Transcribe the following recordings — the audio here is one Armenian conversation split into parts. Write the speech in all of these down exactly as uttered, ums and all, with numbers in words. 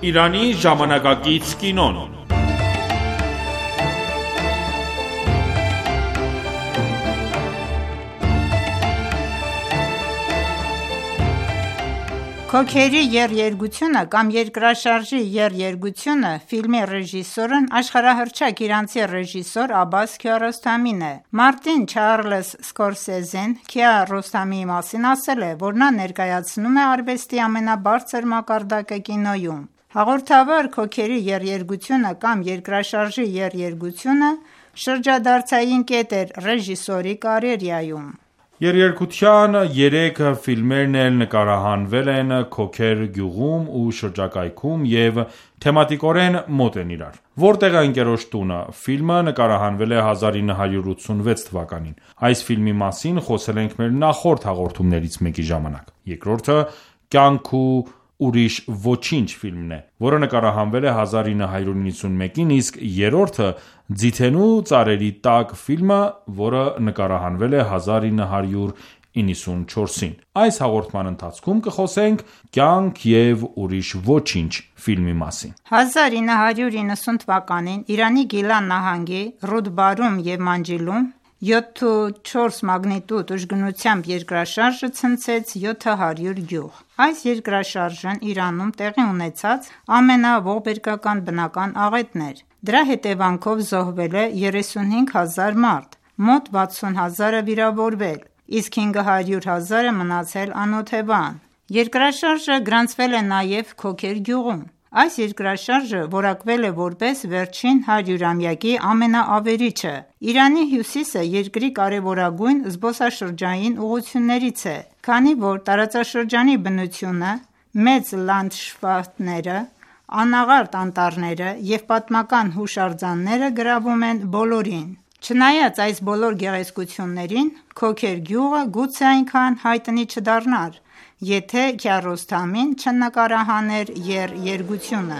Իրանի ժամանակակից կինոն։ Քոքերի եռերգությունը կամ երկրաշարժի եռերգությունը ֆիլմի ռեժիսորն աշխարհահռչակ իրանցի ռեժիսոր Աբբաս Քիարոստամին է։ Մարտին Չարլզ Սկորսեզեն Քիարոստամիի մասին ասել է, որ նա ներկայացնում է արվեստի ամենաբարձր մակարդակը կինոյում։ Հաղորդավար «Քոքերի եռերգությունը» կամ «Երկրաշարժի եռերգությունը» շրջադարձային կետ էր ռեժիսորի կարիերայում։ Եռերգության երեք ֆիլմերն էլ նկարահանվել են Քոքեր գյուղում ու շրջակայքում և թեմատիկորեն մոտ են իրար։ «Որտեղ է ընկերոջ տունը» ֆիլմը նկարահանվել է հազար ինը հարյուր ութսունվեց թվականին։ Այս ֆիլմի մասին խոսել ենք մեր նախորդ հաղորդումներից մեկի ժամանակ։ Երկրորդը «Կյանք ու ուրիշ ոչինչ» ֆիլմն է, որը նկարահանվել է հազար ինը հարյուր նվաթ, իսկ երրորդը «Ձիթենու ծառերի տակ» ֆիլմը, որը նկարահանվել է հազար ինը հարյուր իննսունչորսին։ Այս հաղորդման ընթացքում կխոսենք «Կյանք և ուրիշ ոչինչ» ֆիլմի մասին։ հազար ինը հարյուր իննսուն թվականին Իրանի Գիլան նահանգի Ռուդբարում և Մանջիլում յոթ ու չորս մագնիտուդ ուժգնությամբ երկրաշարժը ցնցեց յոթ հարյուր գյուղ։ Այս երկրաշարժն Իրանում տեղի ունեցած ամենաողբերգական բնական աղետն էր։ Դրա հետևանքով զոհվել է երեսունհինգ հազար մարդ, մոտ վաթսուն հազարը վիրավորվել, իսկ հինգ հարյուր հազարը մնացել անօթևան։ Երկրաշարժը գրանցվել է նաև Քոքեր գյուղում։ Այս երկրաշարժը որակվել է որպես վերջին հարյուրամյակի ամենաավերիչը։ Իրանի հյուսիսը երկրի կարևորագույն զբոսաշրջային ուղղություններից է, քանի որ տարածաշրջանի բնությունը, մեծ լանդշաֆտները, անաղարտ անտառները և պատմական հուշարձանները գրավում են բոլորին։ Չնայած այս բոլոր գեղեցկություններին, Քոքեր գյուղը գուցե այնքան հայտնի չդառնար, եթե Քիարոստամին չնկարահաներ եռերգությունը։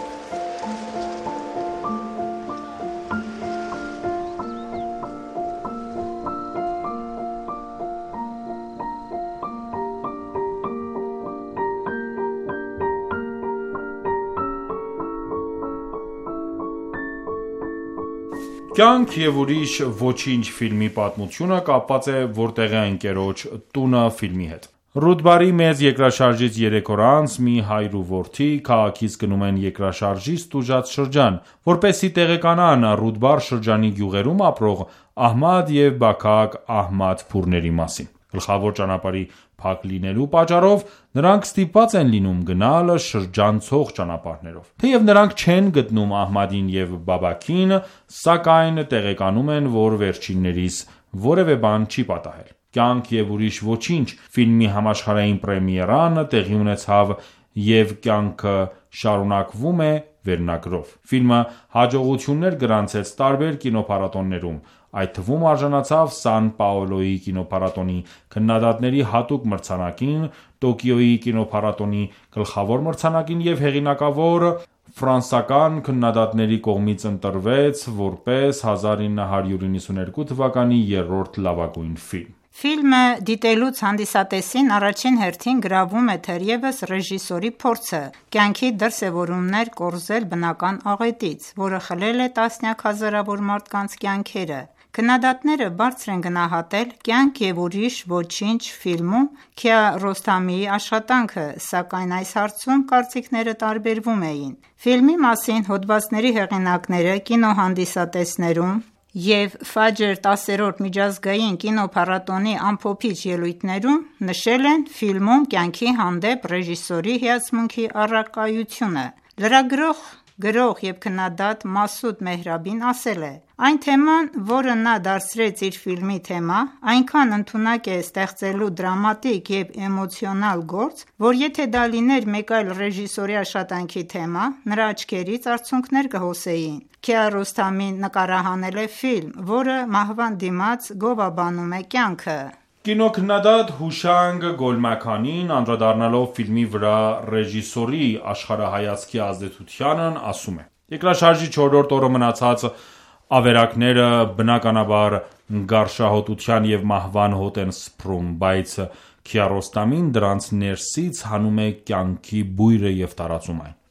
«Կյանք և ուրիշ ոչինչ» ֆիլմի պատմությունը կապված է «Որտեղ է ընկերոջ տունը» ֆիլմի հետ։ Ռուդբարի մեծ երկրաշարժից երեք օր անց մի հայր ու որդի քաղաքից գնում են երկրաշարժից տուժած շրջան, որպեսզի տեղեկանան Ռուդբար շրջանի գյուղերում ապրող Ահմադ և Բաքակ Ահմադփուրների մասին։ Գլխավոր ճանապարհի փակ լինելու պատճառով նրանք ստիպված են լինում գնալ շրջանցող ճանապարհներով։ Թեև նրանք չեն գտնում Ահմադին և Բաբաքին, սակայն տեղեկանում են, որ վերջիններիս որևէ բան չի պատահել։ «Կյանք և ուրիշ ոչինչ» ֆիլմի համաշխարհային պրեմիերան տեղի ունեցավ «Եվ կյանքը շարունակվում է» վերնագրով։ Ֆիլմը հաջողություններ գրանցեց տարբեր կինոփառատոներում, այդ թվում արժանացավ Սան Պաոլոյի կինոփառատոնի քննադատների հատուկ մրցանակին, Տոկիոյի կինոփառատոնի գլխավոր մրցանակին և հեղինակավոր ֆրանսիական քննադատների կողմից ընտրվեց որպես հազար ինը հարյուր իննսուներկու թվականի երրորդ լավագույն ֆիլմ։ Ֆիլմը դիտելուց հանդիսատեսին առաջին հերթին գրավում է թերևս ռեժիսորի փորձը կյանքի դրսևորումներ կորզել բնական աղետից, որը խլել է տասնյակ հազարավոր մարդկանց կյանքերը։ Քննադատները բարձր են գնահատել «Կյանք և ուրիշ ոչինչ» ֆիլմում Քիարոստամիի աշխատանքը, սակայն այս հարցում կարծիքները տարբերվում էին։ Ֆիլմի մասին հոդվածների հեղինակները կինոհանդիսատեսներում և Ֆաջր տասերորդ միջազգային կինոփառատոնի ամփոփիչ ելույթներում նշել են ֆիլմում կյանքի հանդեպ ռեժիսորի հիացմունքի առարկայությունը։ Լրագրող, գրող և քննադատ Մասուդ Մեհրաբին ասել է. «Այն թեման, որը նա դարձրեց իր ֆիլմի թեմա, այնքան ընդունակ է ստեղծելու դրամատիկ և էմոցիոնալ գործ, որ եթե դա լիներ մեկ այլ ռեժիսորի աշխատանքի թեմա, նրա աչքերից արցունքներ կհոսեին։ Քիարոստամին նկարահանել է ֆիլմ, որը մահվան դիմաց գովաբանում է կյանքը»։ Կինոքննադատ Հուշանգ Գոլմաքանին, անդրադառնալով ֆիլմի վրա ռեժիսորի աշխարհայացքի ազդեցությանն, ասում է. «Երկրաշարժի չորրորդ օրը մնացած ավերակները բնականաբար գարշահոտության և մահվան հոտ են սփռում, բայց Քիարոստամին դրանց ներսից հանում է կյանքի բույրը և տարածում այն։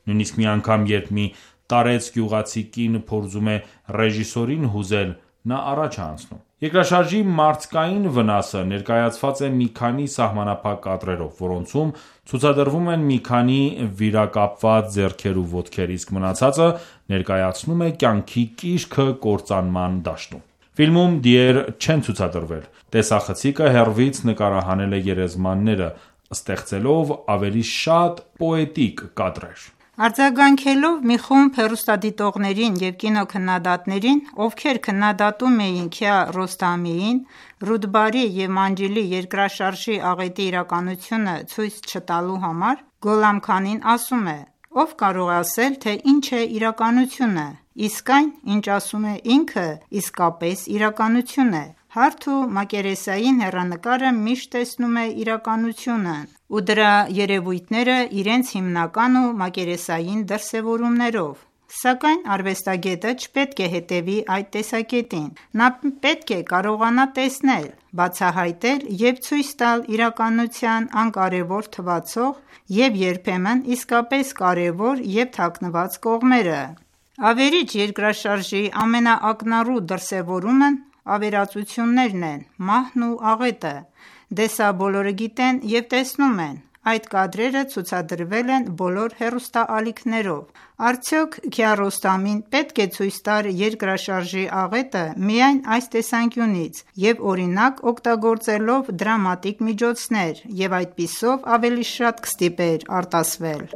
Նույնիսկ մի անգամ, երբ մի տարեց գյուղացի կին փորձում է ռեժիսորին հուզել, նա առաջ է անցնում։ Երկրաշարժի մարդկային վնասը ներկայացված է մի քանի սահմանափակ կադրերով, որոնցում ցուցադրվում են մի քանի վիրակապված ձեռքեր ու ոտքեր, իսկ մնացածը ներկայացնում է կյանքի կիրքը կործանման դաշտում։ Ֆիլմում դիեր չեն ցուցադրվել։ Տեսախցիկը հեռվից նկարահանել է գերեզմանները, ստեղծելով ավելի շատ պոետիկ կադրեր։ Արձագանքելով մի խումբ հեռուստադիտողներին և կինոքննադատներին, ովքեր քննադատում էին Քիարոստամիին, Ռուդբարի և Մանջլի երկրաշարժի աղետի իրականությունը ցույց չտալու համար, Գոլամքանին ասում է. «Ով կարող է ասել, թե ինչ է իրականությունը, իսկ այն, ինչ ասում է ինքը, իսկապես իրականություն է։ Հարթ ու մակերեսային հեռանկարը միշտ տեսնում է իրականությունն ու դրա երևույթները իրենց հիմնական ու մակերեսային դրսևորումներով։ Սակայն արվեստագետը չպետք է հետևի այդ տեսակետին։ Նա պետք է կարողանա տեսնել, բացահայտել և ցույց տալ իրականության անկարևոր թվացող և երբեմն իսկապես կարևոր և թաքնված կողմերը։ Ավերիչ երկրաշարժի ամենաակնառու դրսևորումն ավերածություններն են, մահն ու աղետը։ Դե սա բոլորը գիտեն և տեսնում են։ Այդ կադրերը ցուցադրվել են բոլոր հեռուստաալիքներով։ Արդյոք Քիարոստամին պետք է ցույց տար երկրաշարժի աղետը միայն այս տեսանկյունից և օրինակ օգտագործելով դրամատիկ միջոցներ և այդպիսով ավելի շատ կստիպեր արտասվել։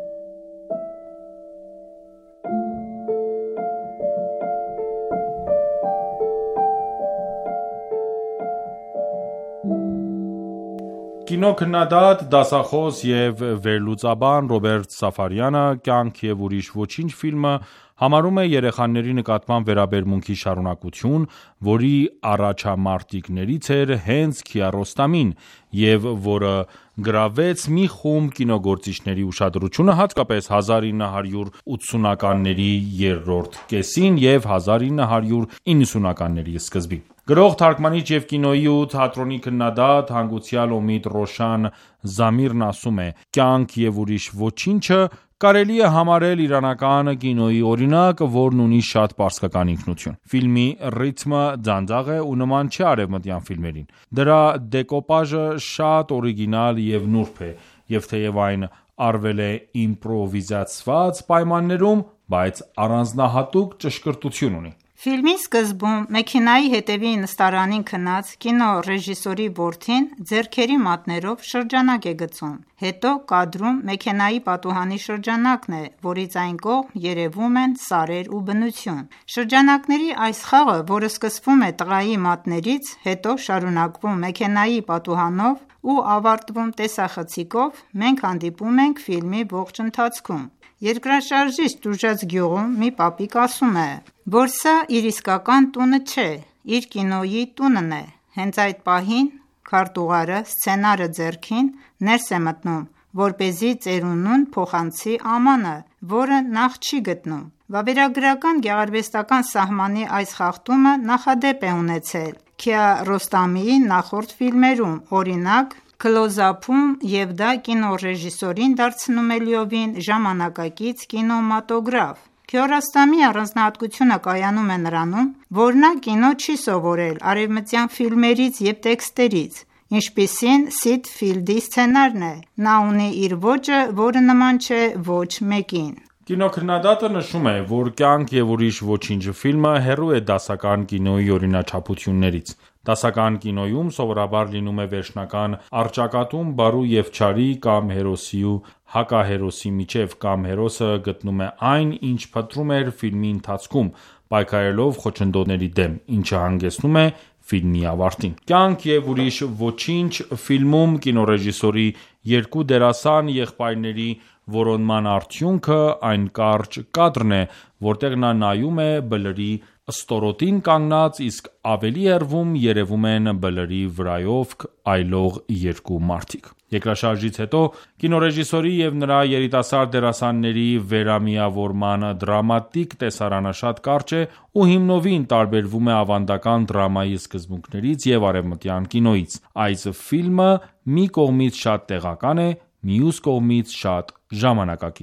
Կինոքննադատ, դասախոս և վերլուծաբան Ռոբերտ Սաֆարյանը «Կյանք և ուրիշ ոչինչ» ֆիլմը համարում է երեխաների նկատմամբ վերաբերմունքի շարունակություն, որի առաջամարտիկներից էր հենց Քիարոստամին, և որը գրավեց մի խումբ կինոգործիչների ուշադրությունը, հատկապես հազար ինը հարյուր ութսունականների երրորդ կեսին և հազար ինը հարյուր իննսունականների սկզբին։ Գրող, թարգմանիչ և կինոյի ու թատրոնի քննադատ, հանգուցյալ Օմիդ Ռոշան Զամիրն ասում է. «Կյանք և ուրիշ ոչինչը կարելի է համարել իրանական կինոյի օրինակ, որն ունի շատ պարզկական ինքնություն։ Ֆիլմի ռիթմը դանդաղ է ու նման չէ արևմտյան ֆիլմերին։ Դրա դեկոպաժը շատ օրիգինալ և նուրբ է, և թեև այն արվել է իմպրովիզացված պայմաններում, բայց առանձնահատուկ ճշգրտություն ունի»։ Ֆիլմի սկզբում մեքենայի հետևի նստարանին քնած կինոռեժիսորի որդին ձեռքերի մատներով շրջանակ է գծում։ Հետո կադրում մեքենայի պատուհանի շրջանակն է, որից այն կողմ երևում են սարեր ու բնություն։ Շրջանակների այս խաղը, որը սկսվում է տղայի մատներից, հետո շարունակվում մեքենայի պատուհանով ու ավարտվում տեսախցիկով, մենք հանդիպում ենք ֆիլմի ողջ ընթացքում։ Երկրաշարժից տուժած գյուղում մի պապիկ ասում է, որ սա իր իսկական տունը չէ, իր կինոյի տունն է։ Հենց այդ պահին քարտուղարը սցենարը ձեռքին ներս է մտնում, որպեսզի ծերունուն փոխանցի ամանը, որը նախ չի գտնում։ Վավերագրական գեղարվեստական սահմանի այս խախտումը նախադեպ է ունեցել Քիարոստամիի նախորդ ֆիլմերում, օրինակ «Քլոզ-ափում» և դա կինոռեժիսորին դարձնում է լիովին ժամանակակից կինեմատոգրաֆ։ Քիարոստամիի առանձնահատկությունը կայանում է նրանում, որ նա կինո չի սովորել արևմտյան ֆիլմերից և տեքստերից, ինչպիսին Սիդ Ֆիլդի սցենարն է։ Նա ունի իր ոճը, որը նման չէ ոչ մեկին։ Կինոքննադատը նշում է, որ «Կյանք և ուրիշ ոչինչ» ֆիլմը հեռու է դասական կինոյի օրինաչափություններից։ Դասական կինոյում սովորաբար լինում է վերջնական առճակատում բարու և չարի կամ հերոսի ու հակահերոսի միջև, կամ հերոսը գտնում է այն, ինչ փնտրում էր ֆիլմի ընթացքում, պայքարելով խոչընդոտների դեմ, ինչը հանգեցնում է ֆիլմի ավարտին։ «Կյանք և ուրիշ ոչինչ» ֆիլմում կինոռեժիսորի երկու դերասան եղբայրների որոնման արդյունքը այն կարճ կադրն է, որտեղ նա նայում է բլրի ստորոտին կանգնած, իսկ ավելի հեռվում երևում են բլրի վրայով այլող երկու մարդիկ։ Երկրաշարժից հետո կինոռեժիսորի և նրա երիտասարդ դերասանների վերամիավորման դրամատիկ տեսարանը շատ կարճ է ու հիմնովին տարբերվում է ավանդական դրամայի սկզբունքներից և արևմտյան կինոյից։ Այս ֆիլմը մի կողմից շատ տեղական է, մյուս կողմից շատ ժամանակակից։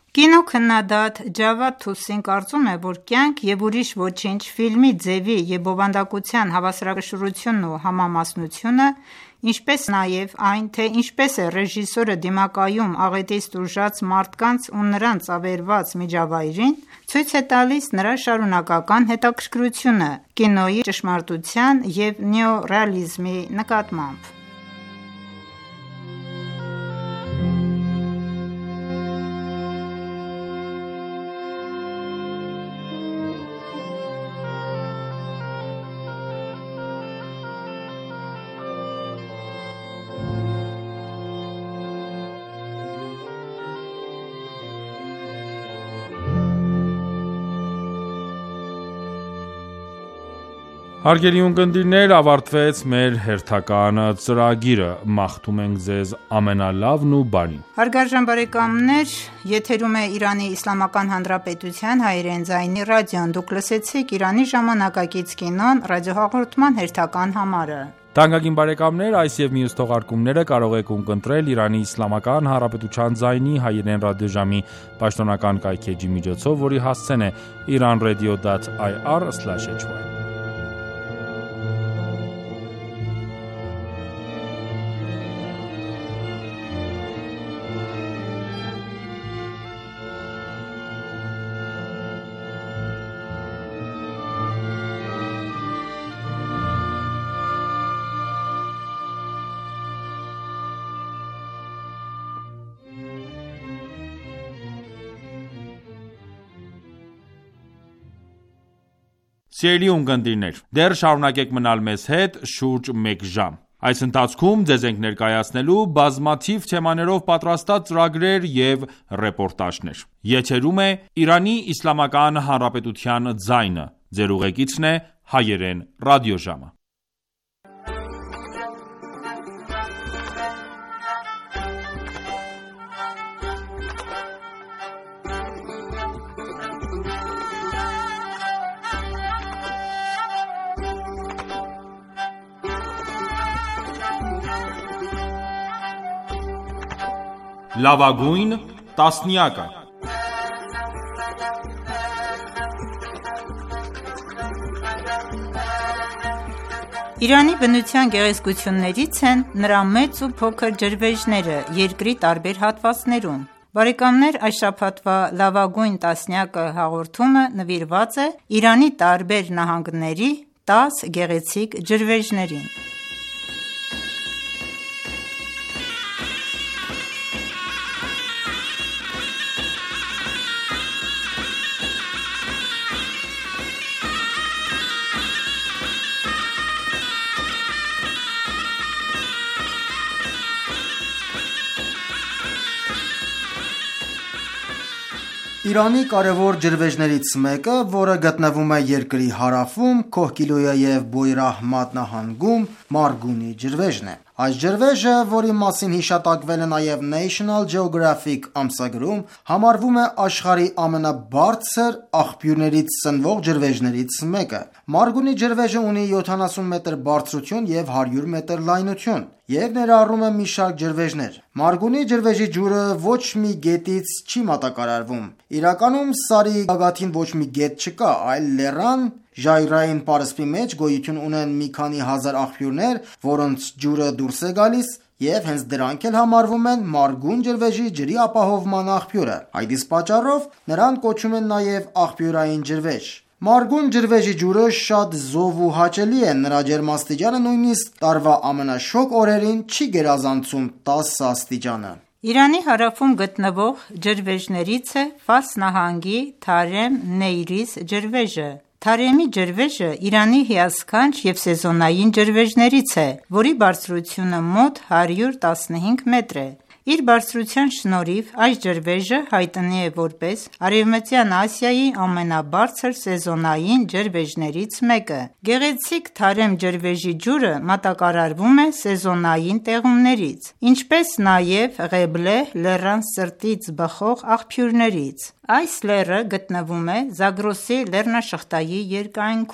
Կինոքննադատ Ջավադ Թուսին կարծում է, որ «Կյանք և ուրիշ ոչինչ» ֆիլմի ձևի և բովանդակության հավասարակշռությունն ու համամասնությունը, ինչպես նաև այն, թե ինչպես է ռեժիսորը դիմակայում աղետից տուժած մարդկանց ու նրանց ավերված միջավայրին, ցույց է տալիս նրա շարունակական հետաքրքրությունը կինոյի ճշմարտության և նեոռեալիզմի նկատմամբ: Հարգելի ունկնդիրներ, ավարտվեց մեր հերթական ծրագիրը: Մաղթում ենք ձեզ ամենալավն ու բարին: Հարգարժան բարեկամներ, եթերում է Իրանի Իսլամական Հանրապետության հայերեն ձայնի ռադիոն: Դուք լսեցիք «Իրանի ժամանակակից կինոն» ռադիոհաղորդման հերթական համարը: Թանկագին բարեկամներ, այս և մյուս թողարկումները կարող եք ունկնդրել Իրանի Իսլամական Հանրապետության ձայնի հայերեն ռադիոժամի պաշտոնական կայքէջի միջոցով, որի հասցեն է իրանradio dot ir slash hy: Սիրելի ունկնդիրներ, դեռ շարունակեք մնալ մեզ հետ շուրջ մեկ ժամ: Այս ընթացքում ձեզ ենք ներկայացնելու բազմաթիվ թեմաներով պատրաստած ծրագրեր և ռեպորտաժներ: Եթերում է Իրանի Իսլամական Հանրապետության ձայնը: Ձեր ուղեկիցն է հայերեն ռադիոժամը: Լավագույն տասնյակը Իրանի բնության գեղեցկություններից են նրա մեծ ու փոքր ջրվեժները երկրի տարբեր հատվածներում: Բարեկամներ, այս շաբաթվա «Լավագույն տասնյակը» հաղորդումը նվիրված է Իրանի տարբեր նահանգների տաս գեղեցիկ ջրվեժներին: Իրանի կարևոր ջրվեժներից մեկը, որը գտնվում է երկրի հարավում, Քոհգիլույե և Բոյրահմաթ նահանգում, Մարգունի ջրվեժն է: Այս ջրվեժը, որի մասին հիշատակվել է նաև National Geographic ամսագրում, համարվում է աշխարհի ամենաբարձր աղբյուրներից սնվող ջրվեժներից մեկը: Մարգունի ջրվեժը ունի յոթանասուն մետր բարձրություն և հարյուր մետր լայնություն և ներառում է մի շարք ջրվեժներ: Մարգունի ջրվեժի ջուրը ոչ մի գետից չի մատակարարվում: Իրականում Սարի գագաթին ոչ մի գետ չկա, այլ լեռան ժայռային պարսպի մեջ գոյություն ունեն մի քանի հազար աղբյուրներ, որոնց ջուրը դուրս է գալիս և հենց դրանք էլ համարվում են Մարգուն ջրվեժի ջրի ապահովման աղբյուրը: Այդ իսկ պատճառով նրան կոչում են նաև աղբյուրային ջրվեժ: Մարգուն ջրվեժի ջուրը շատ զով ու հաճելի է: Նրա ջերմաստիճանը նույնիսկ տարվա ամենաշոգ օրերին չի գերազանցում տասը աստիճանը: Իրանի հարավում գտնվող ջրվեժներից է Ֆարս նահանգի Թարեմ Նեյրիզ ջրվեժը: Թարեմի ջրվեժը Իրանի հիասքանչ և սեզոնային ջրվեժներից է, որի բարձրությունը մոտ հարյուր տասնհինգ մետր է: Իր բարձրության շնորհիվ այս ջրվեժը հայտնի է որպես Արևմտյան Ասիայի ամենաբարձր սեզոնային ջրվեժներից մեկը: Գեղեցիկ Թարեմ ջրվեժի ջուրը մատակարարվում է սեզոնային տեղումներից, ինչպես նաև Ղեբլեհ լեռան սրտից բխող աղբյուրներից: Այս լեռը գտնվում է Զագրոսի լեռնաշղթայի երկայնքում: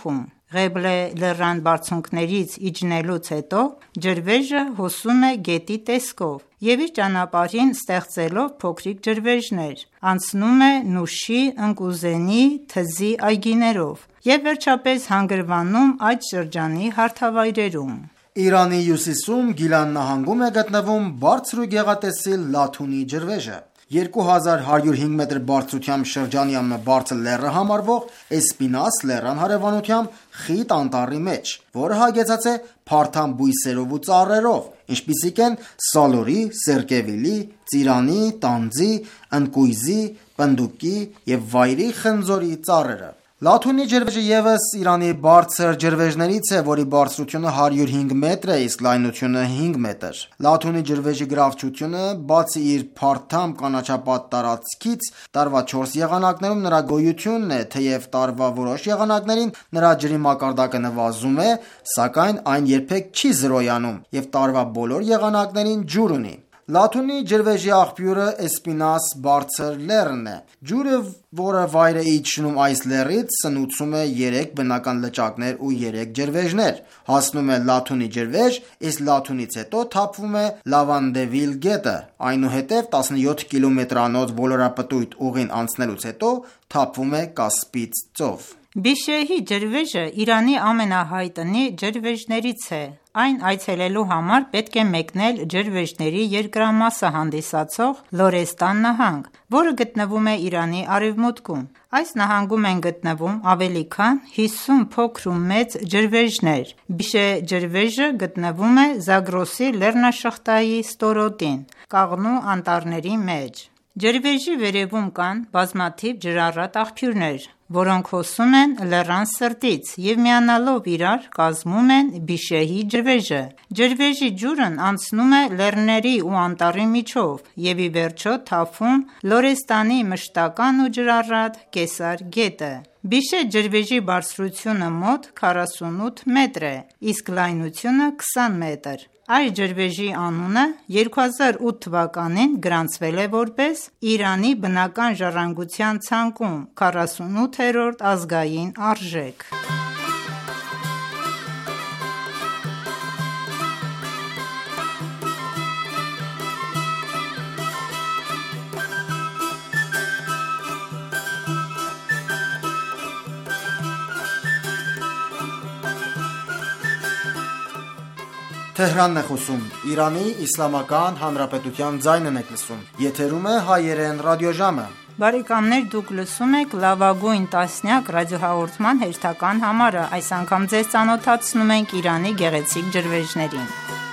Ղեբլե լեռան բարձունքներից իջնելուց հետո ջրվեժը հոսում է գետի տեսքով և իր ճանապարհին ստեղծելով փոքրիկ ջրվեժներ, անցնում է Նուշի, Ընկուզենի, Թզի այգիներով և վերջապես հանգրվանում այդ շրջանի հարթավայրերում։ Իրանի հյուսիսում Գիլան նահանգում է գտնվում բարձր ու գեղատեսիլ Լաթունի ջրվեժը։ երկու հազար հարյուր հինգ մետր բարձրությամբ շրջանի ամենաբարձր լեռը համարվող Էսպինաս լեռան հարևանությամբ խիտ անտառի մեջ, որը հագեցած է փարթամ բույսերով ու ծառերով, ինչպիսիք են սալորի, սերկևիլի, ծիրանի, տանձի, ընկույզի, պնդուկի և վայրի խնձորի ծառերը։ Լաթունի ջրվեժը ևս Իրանի բարձր ջրվեժներից է, որի բարձրությունը հարյուր հինգ մետր է, իսկ լայնությունը հինգ մետր։ Լաթունի ջրվեժի գրավչությունը, բացի իր փարթամ կանաչապատ տարածքից, տարվա չորս եղանակներում նրա գոյությունն է, թեև տարվա որոշ եղանակներին նրա ջրի մակարդակը նվազում է, սակայն այն երբեք չի զրոյանում և տարվա բոլոր եղանակներին ջուր ունի։ Լաթունի ջրվեժի աղբյուրը Էսպինաս բարձր լեռն է։ Ջուրը, որը վայր է իջնում այս լեռից, սնուցում է երեք բնական լճակներ ու երեք ջրվեժներ, հասնում է Լաթունի ջրվեժ, իսկ Լաթունից հետո թափվում է Լավանդևիլ գետը, այնուհետև տասնյոթ կիլոմետրանոց ոլորապտույտ ուղին անցնելուց հետո թափվում է Կասպից ծով։ Բիշեհի ջրվեժը Իրանի ամենահայտնի ջրվեժներից է։ Այն այցելելու համար պետք է մեկնել ջրվեժների երկրամասը հանդիսացող Լորեստան նահանգ, որը գտնվում է Իրանի արևմուտքում։ Այս նահանգում են գտնվում ավելի քան հիսուն փոքր ու մեծ ջրվեժներ։ Բիշե ջրվեժը գտնվում է Զագրոսի լեռնաշղթայի ստորոտին, կաղնու անտառների մեջ։ Ջրվեժի վերևում կան բազմաթիվ ջրառատ աղբյուրներ, որոնք հոսում են լեռան սրտից և միանալով իրար կազմում են Բիշեհի ջրվեժը։ Ջրվեժի ջուրն անցնում է լեռների ու անտառի միջով և ի վերջո թափվում Լորեստանի մշտական ու ջրառատ Կեսար գետը։ Բիշե ջրվեժի բարձրությունը մոտ քառասունութ մետր է, իսկ լայնությունը քսան մետր։ Այս ջրվեժի անունը երկու հազար ութ թվականին գրանցվել է որպես Իրանի բնական ժառանգության ցանկում քառասունութերորդ ազգային արժեք։ Թեհրանն է խոսում, Իրանի Իսլամական Հանրապետության ձայնն եք լսում, եթերում է հայերեն ռադիոժամը։ Բարեկամներ, դուք լսում եք լավագույն տասնյակ ռադիոհաղորդման հերթական համարը, այս անգամ ձեզ ծանոթացնում ենք Իրանի գեղեցիկ ջրվեժներին։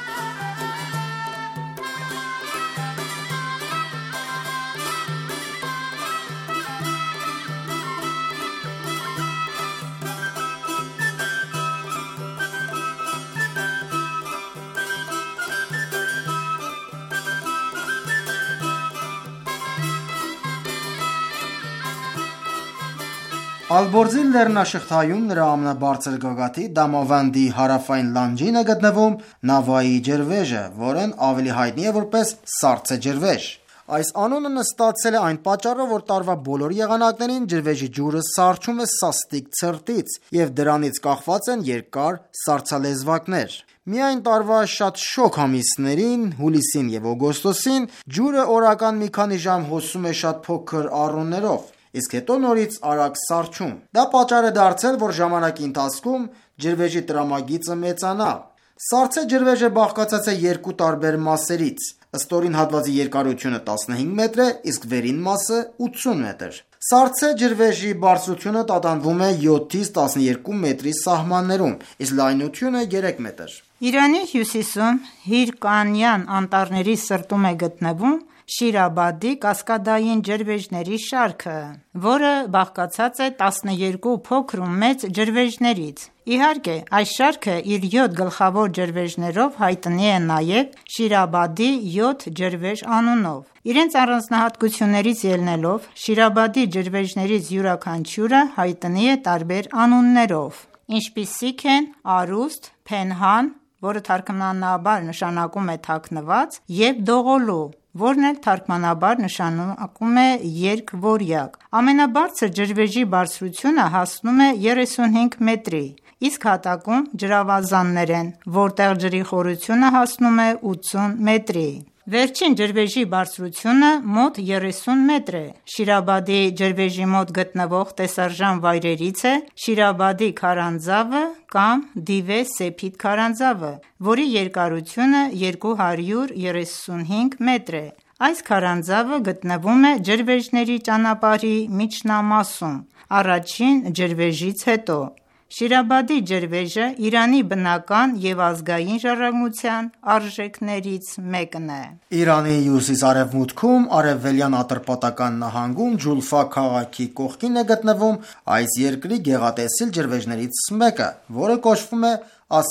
Ալբորզի լեռնաշղթայում նրա ամենաբարձր գագաթի Դամավանդի հարավային լանջին է գտնվում Նավայի ջրվեժը, որն ավելի հայտնի է որպես Սարցե ջրվեժ։ Այս անունն ստացել է այն պատճառով, որ տարվա բոլոր եղանակներին ջրվեժի ջուրը սառչում է սաստիկ ցրտից և դրանից կախված են երկար սառցալեզվակներ։ Միայն տարվա շատ շոգ ամիսներին, հուլիսին և օգոստոսին, ջուրը օրական մի քանի ժամ հոսում է շատ փոքր առուններով, իսկ հետո նորից արագ սառչում։ Դա պատճառ է դարձել, որ ժամանակի ընթացքում ջրվեժի տրամագիծը մեծանա։ Սարցե ջրվեժը բաղկացած է երկու տարբեր մասերից։ Ստորին հատվածի երկարությունը տասնհինգ մետր է, իսկ վերին մասը ութսուն մետր։ Սարցե ջրվեժի բարձրությունը տատանվում է յոթից տասնյոթ մետրի սահմաններում, իսկ լայնությունը երեք մետր։ Իրանի հյուսիսում Հիրկանյան անտառների սրտում է գտնվում Շիրաբադի կասկադային ջրվեժների շարքը, որը բաղկացած է տասնյոթ փոքր ու մեծ ջրվեժներից։ Իհարկե, այս շարքը իր յոթ գլխավոր ջրվեժներով հայտնի է նաև Շիրաբադի յոթ ջրվեժ անունով։ Իրենց առանձնահատկություններից ելնելով, Շիրաբադի ջրվեժներից յուրաքանչյուրը հայտնի է տարբեր անուններով, ինչպիսիք են Արուստ, Փենհան, որը թարգմանաբար նշանակում է թաքնված, և Դողոլու, որն էլ թարգմանաբար նշանակում է երկվորյակ։ Ամենաբարձր ջրվեժի բարձրությունը հասնում է երեսունհինգ մետրի, իսկ հատակում ջրավազաններ են, որտեղ ջրի խորությունը հասնում է ութսուն մետրի։ Վերջին ջրվեժի բարձրությունը մոտ երեսուն մետր է։ Շիրաբադի ջրվեժի մոտ գտնվող տեսարժան վայրերից է Շիրաբադի քարանձավը կամ Դիվե Սեփիդ քարանձավը, որի երկարությունը երկու հարյուր երեսունհինգ մետր է։ Այս քարանձավը գտնվում է ջրվեժների ճանապարհի միջնամասում, առաջին ջրվեժից հետո։ Շիրաբադի ջրվեժը Իրանի բնական և ազգային ժառանգության արժեքներից մեկն է։ Իրանի հյուսիս-արևմուտքում, Արևելյան Ատրպատական նահանգում Ջուլֆա քաղաքի կողքին է գտնվում այս երկրի գեղատեսիլ ջրվեժներից մեկը, որը կոչվում է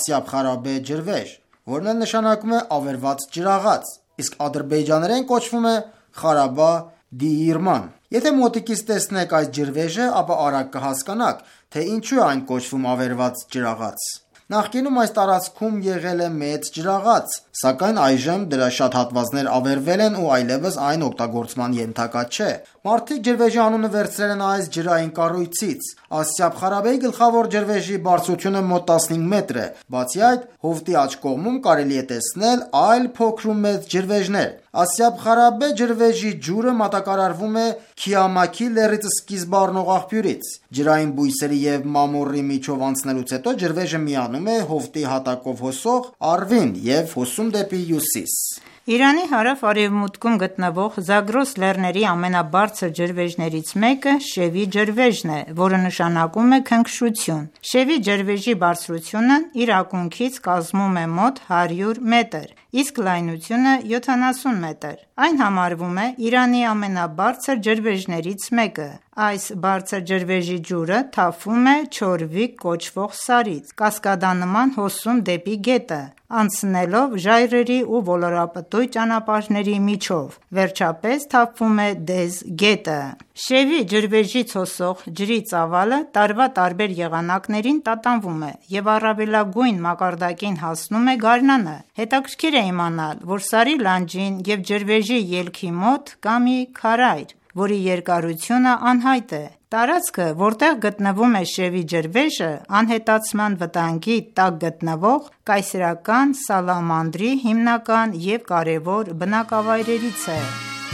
Ասիաբ Խարաբե ջրվեժ, որն էլ նշանակում է ավերված ջրաղաց, իսկ ադրբեջաներեն կոչվում է Խարաբա Դիիրման։ Եթե մոտիկից տեսնեք այս ջրվեժը, ապա արագ կհասկանաք, թե ինչու է այն կոչվում ավերված ջրաղաց։ Նախկինում այս տարածքում եղել է մեծ ջրաղաց, սակայն այժմ դրա շատ հատվածներ ավերվել են ու այլևս այն օգտագործման ենթակա չէ։ Մարդիկ ջրվեժի անունը վերցրել են այս ջրային կառույցից։ Ասիաբ Խարաբեի գլխավոր ջրվեժի բարձրությունը մոտ տասնհինգ մետր է։ Բացի այդ, հովտի աջ կողմում կարելի է տեսնել այլ փոքր ու մեծ ջրվեժներ։ Ասիաբ Խարաբե ջրվեժի ջուրը մատակարարվում է Քիամաքի լեռից սկիզբ առնող աղբյուրից։ Ջրային բույսերի և մամուռի միջով անցնելուց հետո ջրվեժը միանում է հովտի հատակով հոսող Արվին և հոսում դեպի հյուսիս։ Իրանի հարավ-արևմուտքում գտնվող Զագրոս լեռների ամենաբարձր ջրվեժներից մեկը Շևի ջրվեժն է, որը նշանակում է քնքշություն։ Շևի ջրվեժի բարձրությունն իր ակունքից կազմում է մոտ հարյուր մետր, իսկ լայնությունը յոթանասուն մետր։ Այն համարվում է Իրանի ամենաբարձր ջրվեժներից մեկը։ Այս բարձր ջրվեժի ջուրը թափվում է Չորվիկ կոչվող սարից, կասկադանման հոսում դեպի գետը, անցնելով ժայռերի ու ոլորապտույտ ճանապարհների միջով, վերջապես թափվում է Դեզ գետը։ Շևի ջրվեժից հոսող ջրի ծավալը տարվա տարբեր եղանակներին տատանվում է և առավելագույն մակարդակին հասնում է գարնանը։ Հետաքրքիր է իմանալ, որ սարի լանջին և ջրվեժի ելքի մոտ կա մի քարայր, որի երկարությունը անհայտ է։ Տարածքը, որտեղ գտնվում է Շևի ջրվեժը, անհետացման վտանգի տակ գտնվող կայսերական սալամանդրի հիմնական և կարևոր բնակավայրերից է։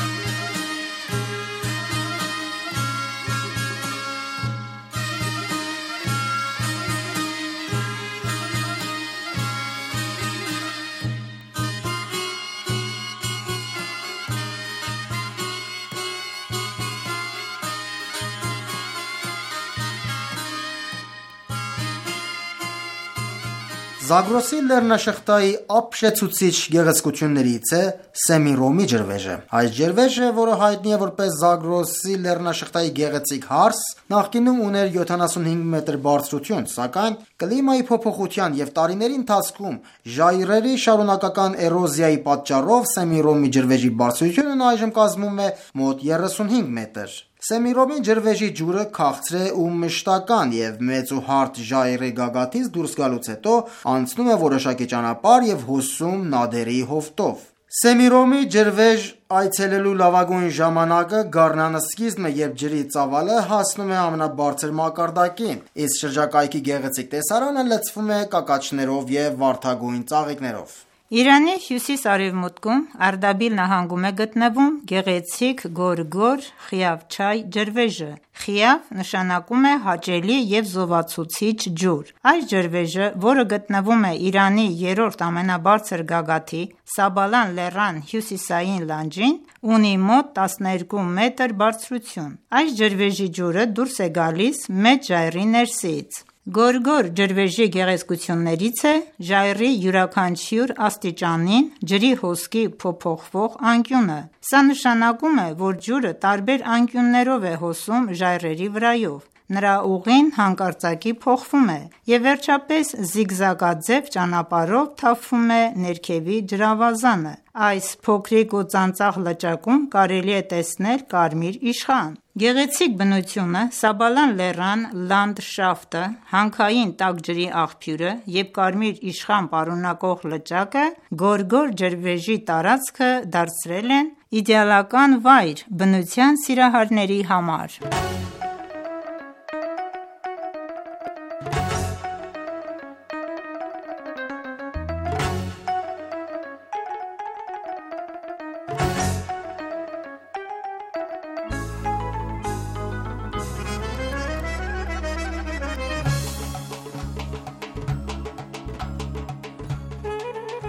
Զագրոսի լեռնաշղթայի ապշեցուցիչ գեղեցկություններից է Սեմիրոմի ջրվեժը։ Այս ջրվեժը, որը հայտնի է որպես Զագրոսի լեռնաշղթայի գեղեցիկ հարս, նախկինում ուներ յոթանասունհինգ մետր բարձրություն, սակայն կլիմայի փոփոխության և տարիների ընթացքում ժայռերի շարունակական էրոզիայի պատճառով Սեմիրոմի ջրվեժի բարձրությունն այժմ կազմում է մոտ երեսունհինգ մետր։ Սեմիրոմի ջրվեժի ջուրը քաղցր է ու մշտական և մեծ ու հարթ ժայռի գագաթից դուրս գալուց հետո անցնում է որոշակի ճանապարհ և հոսում Նադերի հովտով։ Սեմիրոմի ջրվեժ այցելելու լավագույն ժամանակը գարնան սկիզբն է, երբ ջրի ծավալը հասնում է ամենաբարձր մակարդակին, իսկ շրջակայքի գեղեցիկ տեսարանը լցվում է կակաչներով և վարդագույն ծաղիկներով։ Իրանի հյուսիս-արևմուտքում Արդաբիլ նահանգում է գտնվում գեղեցիկ Գորգոր Խիավչայ ջրվեժը։ Խիավ նշանակում է հաճելի և զովացուցիչ ջուր։ Այս ջրվեժը, որը գտնվում է Իրանի երրորդ ամենաբարձր գագաթի Սաբալան լեռան հյուսիսային լանջին, ունի մոտ տասներկու մետր բարձրություն։ Այս ջրվեժի ջուրը դուրս է գալիս մեծ ժայռի ներսից։ Գորգոր ջրվեժի գեղեցկություններից է ժայռի յուրաքանչյուր աստիճանին ջրի հոսքի փոփոխվող անկյունը։ Սա նշանակում է, որ ջուրը տարբեր անկյուններով է հոսում ժայռերի վրայով։ Նրա ուղին հանկարծակի փոխվում է և վերջապես զիգզագաձև ճանապարհով թափվում է ներքևի ջրավազանը։ Այս փոքրիկ ու ծանծաղ լճակում կարելի է տեսնել կարմիր իշխան։ Գեղեցիկ բնությունը, Սաբալան լեռան լանդշաֆտը, հանքային տաք ջրի աղբյուրը և կարմիր իշխան պարունակող լճակը Գորգոր ջրվեժի տարածքը դարձրել են իդեալական վայր բնության սիրահարների համար։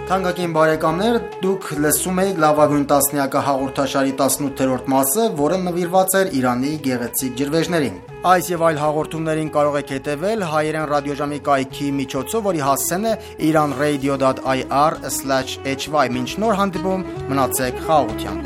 Թանկագին բարեկամներ, դուք լսում եք լավագույն տասնյակը հաղորդաշարի տասնութերորդ մասը, որը նվիրված էր Իրանի գեղեցիկ ջրվեժներին։ Այս եւ այլ հաղորդումներին կարող եք հետևել հայերեն ռադիոժամի կայքի միջոցով, որի հասցեն է iranradio dot i r slash h y։ Մինչ նոր հանդիպում, մնացեք խաղաղությամբ։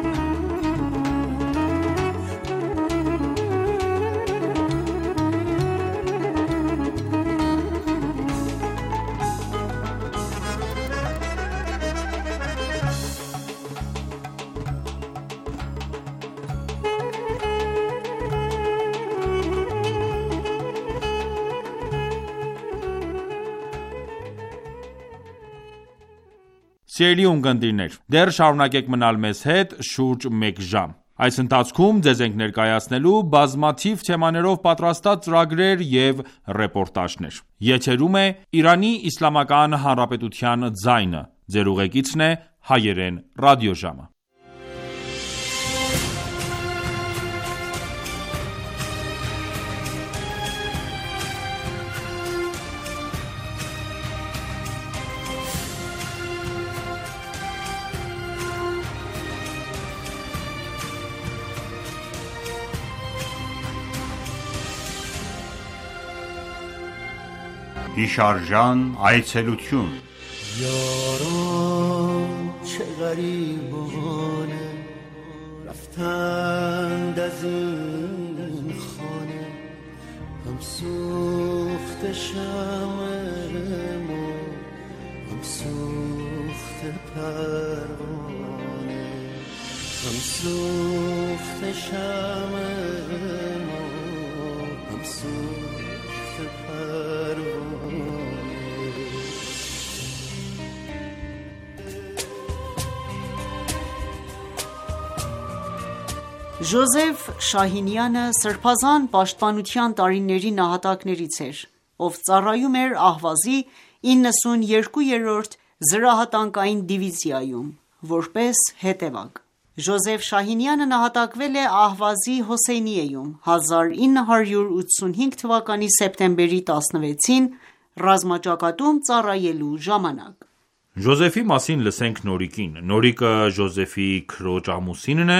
Սիրելի ունկնդիրներ, դեռ շարունակեք մնալ մեզ հետ շուրջ մեկ ժամ։ Այս ընթացքում ձեզ ենք ներկայացնելու բազմաթիվ թեմաներով պատրաստած ծրագրեր և ռեպորտաժներ։ Եթերում է Իրանի Իսլամական Հանրապետության ձայնը, ձեր ուղեկիցն է հայերեն ռադիոժամը։ Հիշարժան այցելություն یاران چه غریبانه رفتند از این خانه هم سوخت شمع ما هم سوخت پروانه هم سوخت شمع ما هم سوخت پروانه Ժոզեֆ Շահինյանը սրբազան պաշտպանության տարիների նահատակներից էր, ով ծառայում էր Ահվազի իննսունյերկուերորդ զրահատանկային դիվիզիայում, որպես հետևակ։ Ժոզեֆ Շահինյանը նահատակվել է Ահվազի Հոսեյնիեում հազար ինը հարյուր ութսունհինգ թվականի սեպտեմբերի տասնվեցին ռազմաճակատում ծառայելու ժամանակ։ Ժոզեֆի մասին լսենք Նորիկին։ Նորիկը Ժոզեֆի քրոջ ամուսինն է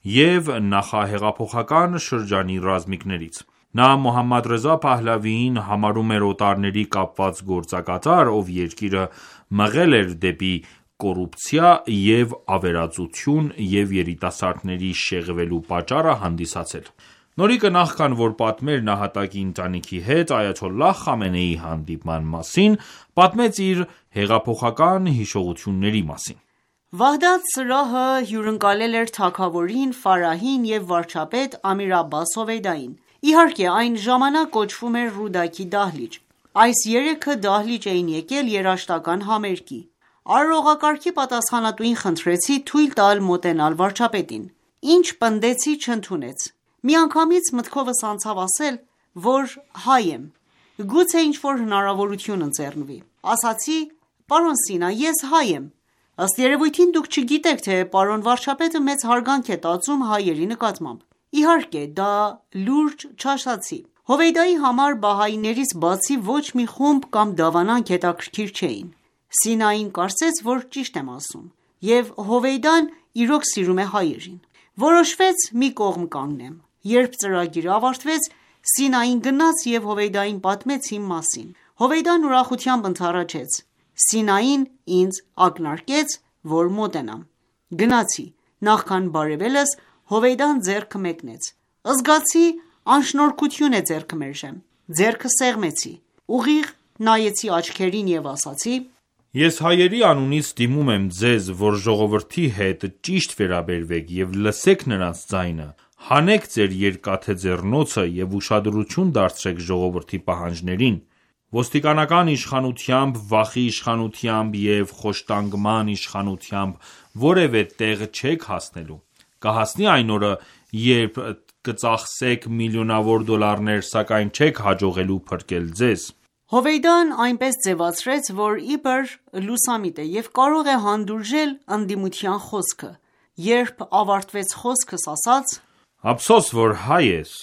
և նախահեղափոխական շրջանի ռազմիկներից։ Նա Մոհամմադ Ռեզա Փահլավիին համարում էր օտարների կապված գործակատար, ով երկիրը մղել էր դեպի կոռուպցիա և ավերածություն և երիտասարդների շեղվելու պատճառը հանդիսացել։ Նորիկը նախքան որ պատմեր նահատակի ընտանիքի հետ Այաթոլլահ Խամենեիի հանդիպման մասին, պատմեց իր հեղափոխական հիշողությունների մասին։ Վահդատ սրահը հյուրընկալել էր թագավորին, Ֆարահին և վարչապետ Ամիր Աբբաս Հովեյդային։ Իհարկե, այն ժամանակ կոչվում էր Ռուդաքի դահլիճ։ Այս երեքը դահլիճ էին եկել երաժշտական համերգի։ Արարողակարգի պատասխանատուին խնդրեցի թույլ տալ մոտենալ վարչապետին, ինչ պնդեցի չընդունեց։ Միանգամից մտքովս անցավ ասել, որ հայ եմ, գուցե ինչ-որ հնարավորություն ընձեռնվի։ Ասացի, պարոն Սինա, ես հայ եմ։ Ըստ երևույթին դուք չգիտեք, թե պարոն վարչապետը մեծ հարգանք է տածում հայերի նկատմամբ։ Իհարկե, դա լուրջ չասացի։ Հովեյդայի համար բահայիներից բացի ոչ մի խումբ կամ դավանանք հետաքրքիր չէին։ Սինային կարծեց, որ ճիշտ եմ ասում, և Հովեյդան իրոք սիրում է հայերին։ Որոշվեց մի կողմ կանգնեմ։ Երբ ծրագիրը ավարտվեց, Սինային գնաց և Հովեյդային պատմեց իմ մասին։ Հովեյդան ուրախությամբ ընդառաջեց։ Սինային ինձ ակնարկեց, որ մոտենամ։ Գնացի, նախքան բարևելս Հովեյդան ձեռքը մեկնեց։ Զգացի անշնորհքություն է ձեռքը մերժեմ։ Ձեռքը սեղմեցի, ուղիղ նայեցի աչքերին և ասացի. Ես հայերի անունից դիմում եմ ձեզ, որ ժողովրդի հետ ճիշտ վերաբերվեք և լսեք նրանց ձայնը, հանեք ձեր երկաթե ձեռնոցը և ուշադրություն դարձրեք ժողովրդի պահանջներին։ Ոստիկանական իշխանությամբ, վախի իշխանությամբ և խոշտանգման իշխանությամբ որևէ տեղ չեք հասնելու։ Կհասնի այն օրը, երբ կծախսեք միլիոնավոր դոլարներ, սակայն չեք հաջողելու փրկել ձեզ։ Հովեյդան այնպես ձևացրեց, որ իբր լուսամիտ է և կարող է հանդուրժել ընդդիմության խոսքը։ Երբ ավարտվեց խոսքս, ասաց. Ափսոս, որ հայ ես,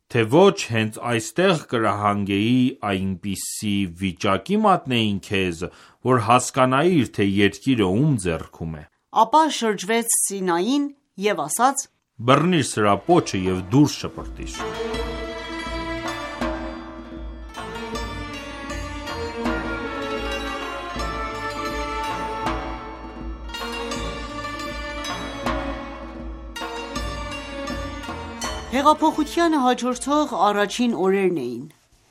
թե ոչ հենց այստեղ կրահանգեի այնպիսի վիճակի մատնեին քեզ, որ հասկանայիր, թե երկիրը ում ձեռքում է: Ապա շրջվեց Սինային և ասաց. Բռնիր սրա պոչը և դուրս շպրտիր: Հեղափոխությանը հաջորդող առաջին օրերն էին,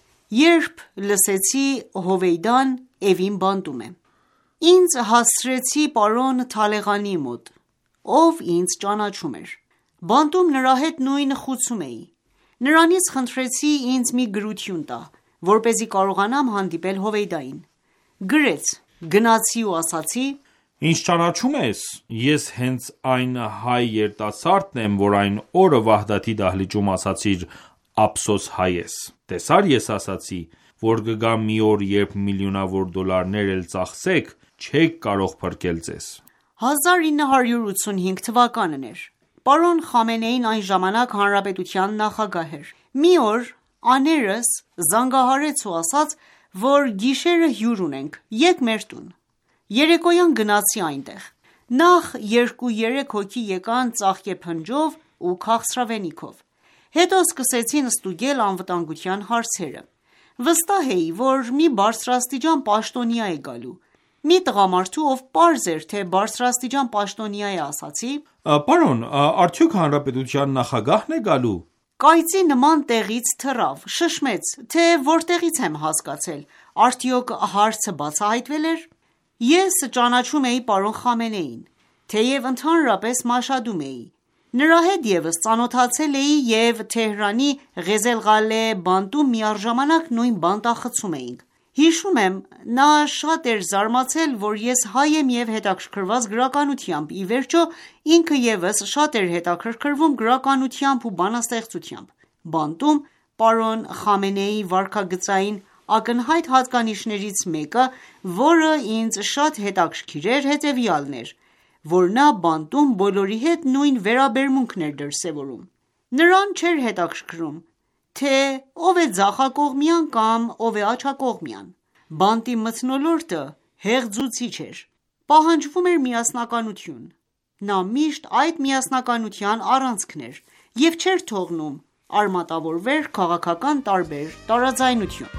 երբ լսեցի Հովեյդան Էվին բանտում է: Ինձ հասցրեցի պարոն Թալեղանիի մոտ, ով ինձ ճանաչում էր: Բանտում նրա հետ նույն խուցում էի: Նրանից խնդրեցի ինձ մի գրություն տա, որպեսզի կարողանամ հանդիպել Հովեյդային: Գրեց: Գնացի ու ասացի. Ինձ ճանաչում ես: Ես հենց այն հայ երիտասարդն եմ, որ այն օրը Վահդատի դահլիճում ասացիր ափսոս հայ ես: Տեսա՞ր ես ասացի, որ կգա մի օր, երբ միլիոնավոր դոլարներ էլ ծախսեք, չեք կարող փրկել ձեզ: հազար ինը հարյուր ութսունհինգ թվականն էր: Պարոն Խամենեին այն ժամանակ հանրապետության նախագահ էր: Մի օր աներս զանգահարեց ու ասաց, որ գիշերը հյուր ունենք, եկ մեր տուն: Երեկոյան գնացի այնտեղ: Նախ երկու-երեք հոգի եկան ծաղկեփնջով ու քաղցրավենիքով: Հետո սկսեցին ստուգել անվտանգության հարցերը: Վստահ էի, որ մի բարձրաստիճան պաշտոնյա է գալու: Մի տղամարդու, ով պարզ էր, թե բարձրաստիճան պաշտոնյա է, ասացի. Պարոն, արդյոք հանրապետության նախագահն է գալու: Կայծի նման տեղից թռավ, շշմեց, թե որտեղից եմ հասկացել, արդյոք հարցը բացահայտվել էր: Ես ճանաչում էի պարոն Խամենեիին, թեև ընդհանրապես Մաշհադում էի: Նրա հետ ևս ծանոթացել էի և Թեհրանի Ղեզելղալե բանտում միառժամանակ նույն բանտախցում էինք: Հիշում եմ, նա շատ էր զարմացել, որ ես հայ եմ և հետաքրքրված գրականությամբ, ի վերջո ինքը ևս շատ էր հետաքրքրվում գրականությամբ ու բանաստեղծությամբ: Բանտում պարոն Խամենեիի վարքագծային ակնհայտ հատկանիշներից մեկը, որը ինձ շատ հետաքրքիր էր, հետևյալն էր, որ նա բանտում բոլորի հետ նույն վերաբերմունքն էր դրսևորում: Նրան չէր հետաքրքրում, թե ով է ձախակողմյան կամ ով է աջակողմյան: Բանտի մթնոլորտը հեղձուցիչ էր: Պահանջվում էր միասնականություն: Նա միշտ այդ միասնականության առանցքն էր և չէր թողնում արմատավորվեր քաղաքական տարբեր տարաձայնություն: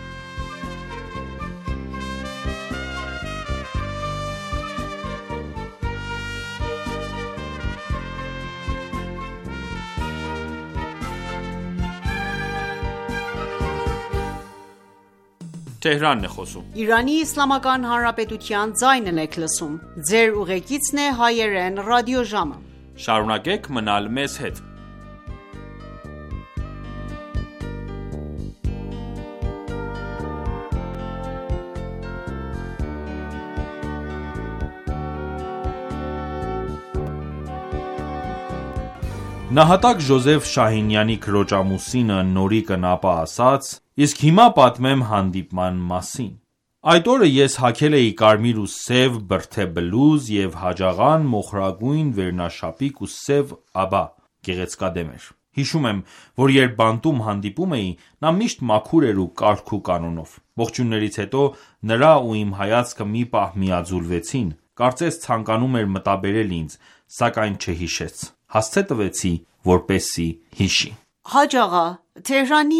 Նահատակ Ժոզեֆ Շահինյանի քրոջամուսինը Նորիկն ապա ասաց. Իսկ հիմա պատմեմ հանդիպման մասին: Այդ օրը ես հագել էի կարմիր ու սև բրդե բլուզ և հաջաղան մոխրագույն վերնաշապիկ ու սև աբա, գեղեցկադեմ էր: Հիշում եմ, որ երբ բանտում հանդիպում էի, նա միշտ մաքուր էր ու կարգ ու կանոնով: Ողջույններից հետո նրա ու իմ հայացքը մի պահ միաձուլվեցին, կարծես ցանկանում էր մտաբերել ինձ, սակայն չհիշեց: Հասցե տվեցի, որպեսզի հիշի: Հաջ աղա, Թեհրանի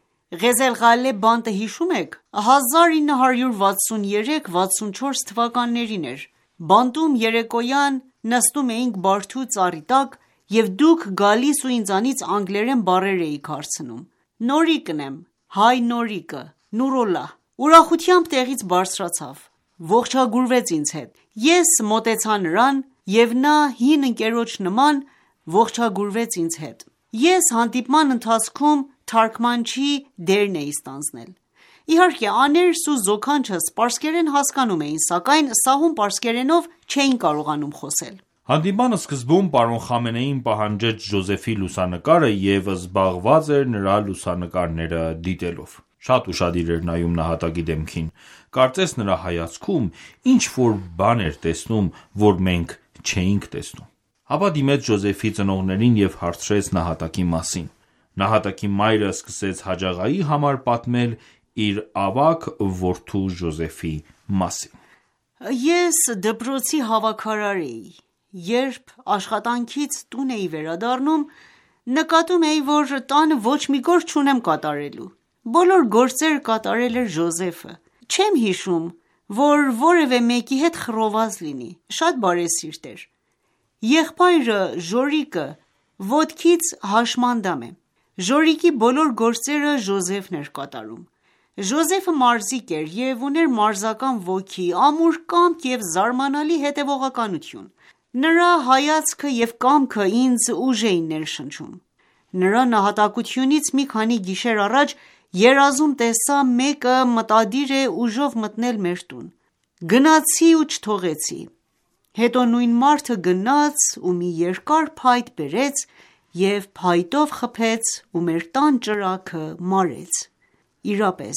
Ղեզելղալե բանտը հիշում եք, հազար ինը հարյուր վաթսուներեք վաթսունչորս թվականներին էր: Բանտում երեկոյան նստում էինք բարդու ծառի տակ և դուք գալիս ու ինձանից անգլերեն բառեր էիք հարցնում: Նորիկն եմ, հայ Նորիկը, Նուրոլլահ: Ուրախությամբ տեղից բարձրացավ, ողջագուրվեց ինձ հետ: Ես մոտեցա նրան և նա հին ընկերոջ նման ողջագուրվեց ինձ հետ: Ես հանդիպման ընթացքում թարգմանչի դերն էի ստանձնել: Իհարկե աներս ու զոքանչս պարսկերեն հասկանում էին, սակայն սահուն պարսկերենով չէին կարողանում խոսել: Հանդիպման սկզբում պարոն Խամենեին պահանջեց Ժոզեֆի լուսանկարը և զբաղված էր նրա լուսանկարները դիտելով: Շատ ուշադիր էր նայում նահատակի դեմքին, կարծես նրա հայացքում ինչ-որ բան էր տեսնում, որ մենք չէինք տեսնում: Ապա դիմեց Ժոզեֆի ծնողներին և հարցրեց նահատակի մասին: Նահատակի մայրը սկսեց հաջողայի համար պատմել իր ավագ որդու Ժոզեֆի մասին: Ես դպրոցի հավաքարար էի: Երբ աշխատանքից տուն էի վերադառնում, նկատում էի, որ տանը ոչ մի գործ չունեմ կատարելու: Բոլոր գործերը կատարել էր Ժոզեֆը: Չեմ հիշում, որ որևէ մեկի հետ խռոված լինի: Շատ բարեսիրտ էր: Եղբայրը Ժորիկը ոտքից հաշմանդամ է: Ժորիկի բոլոր գործերը Ժոզեֆն էր կատարում: Ժոզեֆը մարզիկ էր և ուներ մարզական ոգի, ամուր կամք և զարմանալի հետևողականություն: Նրա հայացքը և կամքը ինձ ուժ էին ներշնչում: Նրա նահատակությունից մի քանի գիշեր առաջ երազում տեսա մեկը մտադիր է ուժով մտնել մեր տուն: Գնացի ու չթողեցի: Հետո նույն մարդը գնաց ու մի երկար փայտ բերեց և փայտով խփեց ու մեր տան ճրագը մարեց: Իրապես,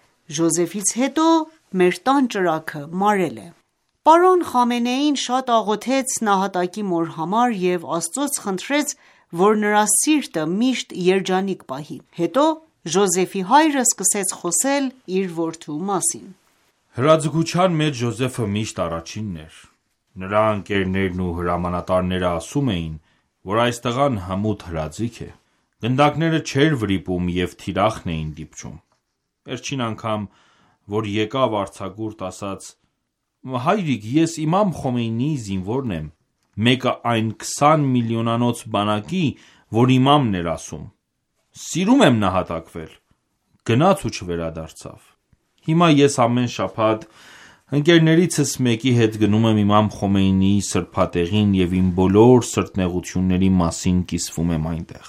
Ժոզեֆից հետո մեր տան ճրագը մարել է: Պարոն Խամենեին շատ աղոթեց նահատակի մոր համար և Աստծուց խնդրեց, որ նրա սիրտը միշտ երջանիկ պահի: Հետո Ժոզեֆի հայրը սկսեց խոսել իր որդու մասին: Հրաձգության մեջ Ժոզեֆը միշտ առաջինն էր: Նրա ընկերներն ու հրամանատարները ասում էին, որ այս տղան հմուտ հրաձիգ է: Գնդակները չէր վրիպում և թիրախն էին դիպչում: Վերջին անգամ, որ եկավ արձակուրդ, ասաց. «Հայրիկ, ես իմամ Խոմեյնիի զինվորն եմ: Մեկը այն քսան միլիոնանոց բանակի, որ իմամն էր ասում: Սիրում եմ նահատակվել: Գնաց ու չվերադարձավ: Հիմա ես ամեն շաբաթ ընկերներիցս մեկի հետ գնում եմ իմամ Խոմեյնիի սրբատեղին և իմ բոլոր սրտնեղությունների մասին կիսվում եմ այնտեղ: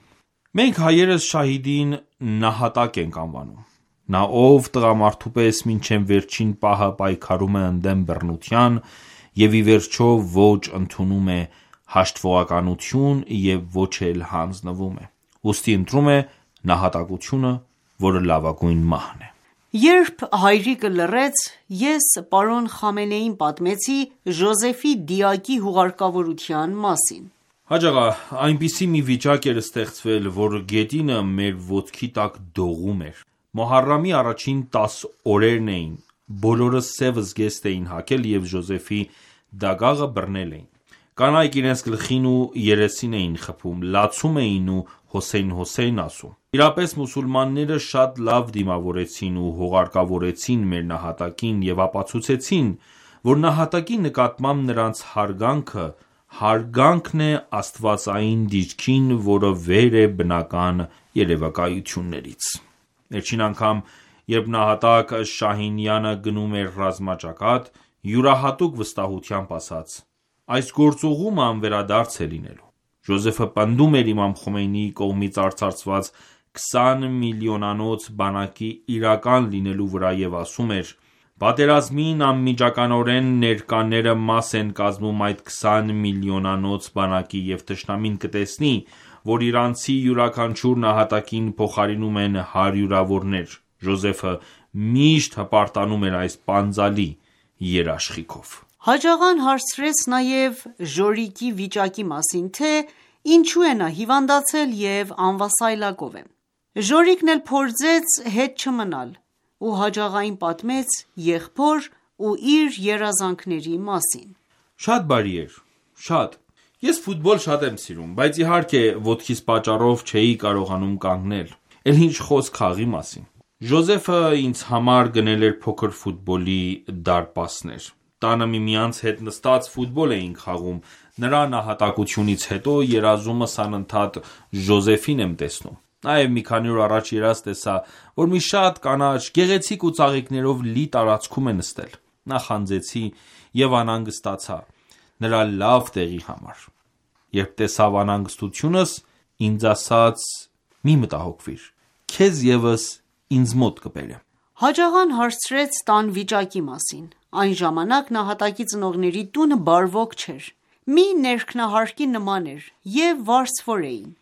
Մենք հայերս շահիդին նահատակ ենք անվանում: Նա ով տղամարդու պես մինչև վերջին պահը պայքարում է ընդդեմ բռնության և ի վերջո ոչ ընդունում է հաշտվողականություն և ոչ էլ հանձնվում է: Ուստի ընտրում է նահատակությունը, որը լավագույն մահն է»: Երբ հայրիկը լռեց, ես պարոն Խամենեիին պատմեցի Ժոզեֆի դիակի հուղարկավորության մասին: Հաջաղա, այնպիսի մի վիճակ էր ստեղծվել, որ գետինը մեր ոտքի տակ դողում էր: Մոհառռամի առաջին տասը օրերն էին: Բոլորը սև զգեստ էին հագել և Ժոզեֆի դագաղը բռնել էին: Կանայք իրենց գլխին ու երեսին էին խփում, լացում էին ու Հոսեյն Հոսեյն ասում: Իրապես մուսուլմանները շատ լավ դիմավորեցին ու հուղարկավորեցին մեր նահատակին և ապացուցեցին, որ նահատակի նկատմամբ նրանց հարգանքը հարգանքն է աստվածային դիրքին, որը վեր է բնական երևակայություններից: Վերջին անգամ, երբ նահատակ Շահինյանը գնում էր ռազմաճակատ, յուրահատուկ վստահությամբ ասաց. «Այս գործուղումը անվերադարձ է լինելու»: Ժոզեֆը պնդում էր իմամ Խոմեյնիի կողմից արծարծված քսան միլիոնանոց բանակի իրական լինելու վրա և ասում էր. «Պատերազմին անմիջականորեն ներկաները մաս են կազմում այդ քսան միլիոնանոց բանակի և թշնամին կտեսնի, որ իրանցի յուրաքանչյուր նահատակին փոխարինում են հարյուրավորներ»: Ժոզեֆը միշտ հպարտանում էր այս պանծալի երաշխիքով: Հաջաղան հարցրեց նաև Ժորիկի վիճակի մասին, թե ինչու է նա հիվանդացել և անվասայլակով է: Ժորիկն էլ փորձեց հետ չմնալ ու հաջաղային պատմեց եղբոր ու իր երազանքների մասին: Շատ բարի էր, շատ: Ես ֆուտբոլ շատ եմ սիրում, բայց իհարկե ոտքիս պատճառով չէի կարողանում կանգնել, էլ ինչ խոսք խաղի մասին: Ժոզեֆը ինձ համար գնել էր փոքր ֆուտբոլի դարպասներ: Տանը միմյանց հետ նստած ֆուտբոլ էինք խաղում: Նրա նահատակությունից հետո երազումս անընդհատ Ժոզեֆին եմ տեսնում: Նաև մի քանի օր առաջ երազ տեսա, որ մի շատ կանաչ, գեղեցիկ ու ծաղիկներով լի տարածքում է նստել: Նախանձեցի և անհանգստացա նրա լավ տեղի համար: Երբ տեսավ անհանգստությունս, ինձ ասաց. «Մի մտահոգվիր, քեզ ևս ինձ մոտ կբերեմ»: Հաջաղան հարցրեց տան վիճակի մասին: Այն ժամանակ նահատակի ծնողների տունը բարվոք չէր: Մի ներքնահարկի նման էր և վարձվոր էին: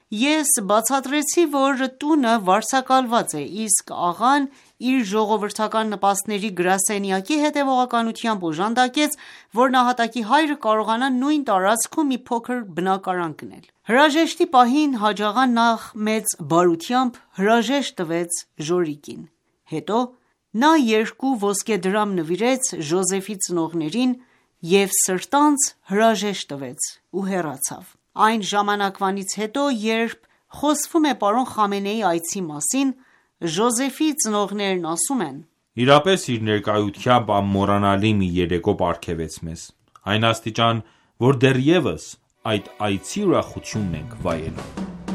Ես բացատրեցի, որ տունը վարձակալված է, իսկ աղան իր ժողովրդական նպաստների գրասենյակի հետևողականությամբ օժանդակեց, որ նահատակի հայրը կարողանա նույն տարածքում մի փոքր բնակարան գնել: Հրաժեշտի պահին Հաջ-աղան նախ մեծ բարությամբ հրաժեշտ տվեց Ժորիկին: Հետո նա երկու ոսկե դրամ նվիրեց Ժոզեֆի ծնողներին և սրտանց հրաժեշտ տվեց ու հեռացավ: Այն ժամանակվանից հետո, երբ խոսվում է պարոն Խամենեիի այցի մասին, Ժոզեֆի ծնողներն ասում են. Իրապես իր ներկայությամբ անմոռանալի մի երեկո պարգևեց մեզ: Այն աստիճան, որ դեռևս այդ այցի ուրախությունն ենք վայելում: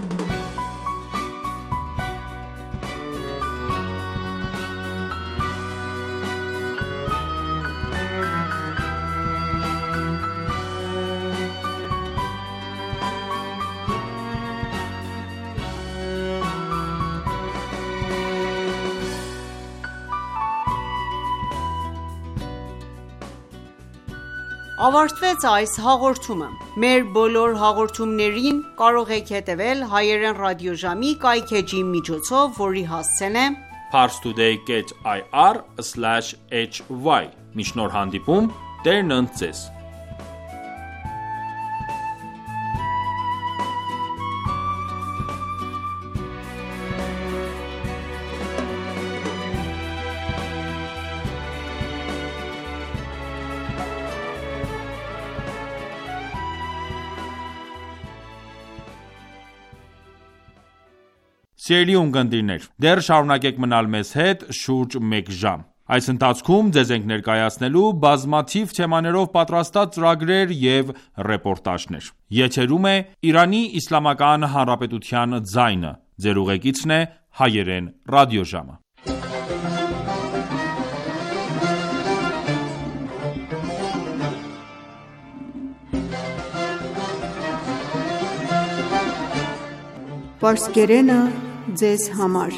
Ավարտվեց այս հաղորդումը: Մեր բոլոր հաղորդումներին կարող եք հետևել հայերեն ռադիոժամի կայքէջի միջոցով, որի հասցեն է Parstoday կետ ir slash hy Մինչ նոր հանդիպում, Տերն ընդ Ձեզ: Սիրելի ունկնդիրներ, դեռ շարունակեք մնալ մեզ հետ շուրջ մեկ ժամ: Այս ընթացքում ձեզ ենք ներկայացնելու բազմաթիվ թեմաներով պատրաստած ծրագրեր և ռեպորտաժներ: Եթերում է Իրանի Իսլամական Հանրապետության ձայնը: Ձեր ուղեկիցն է Հայերեն ռադիոժամը: Պարսկերենը ձեզ համար: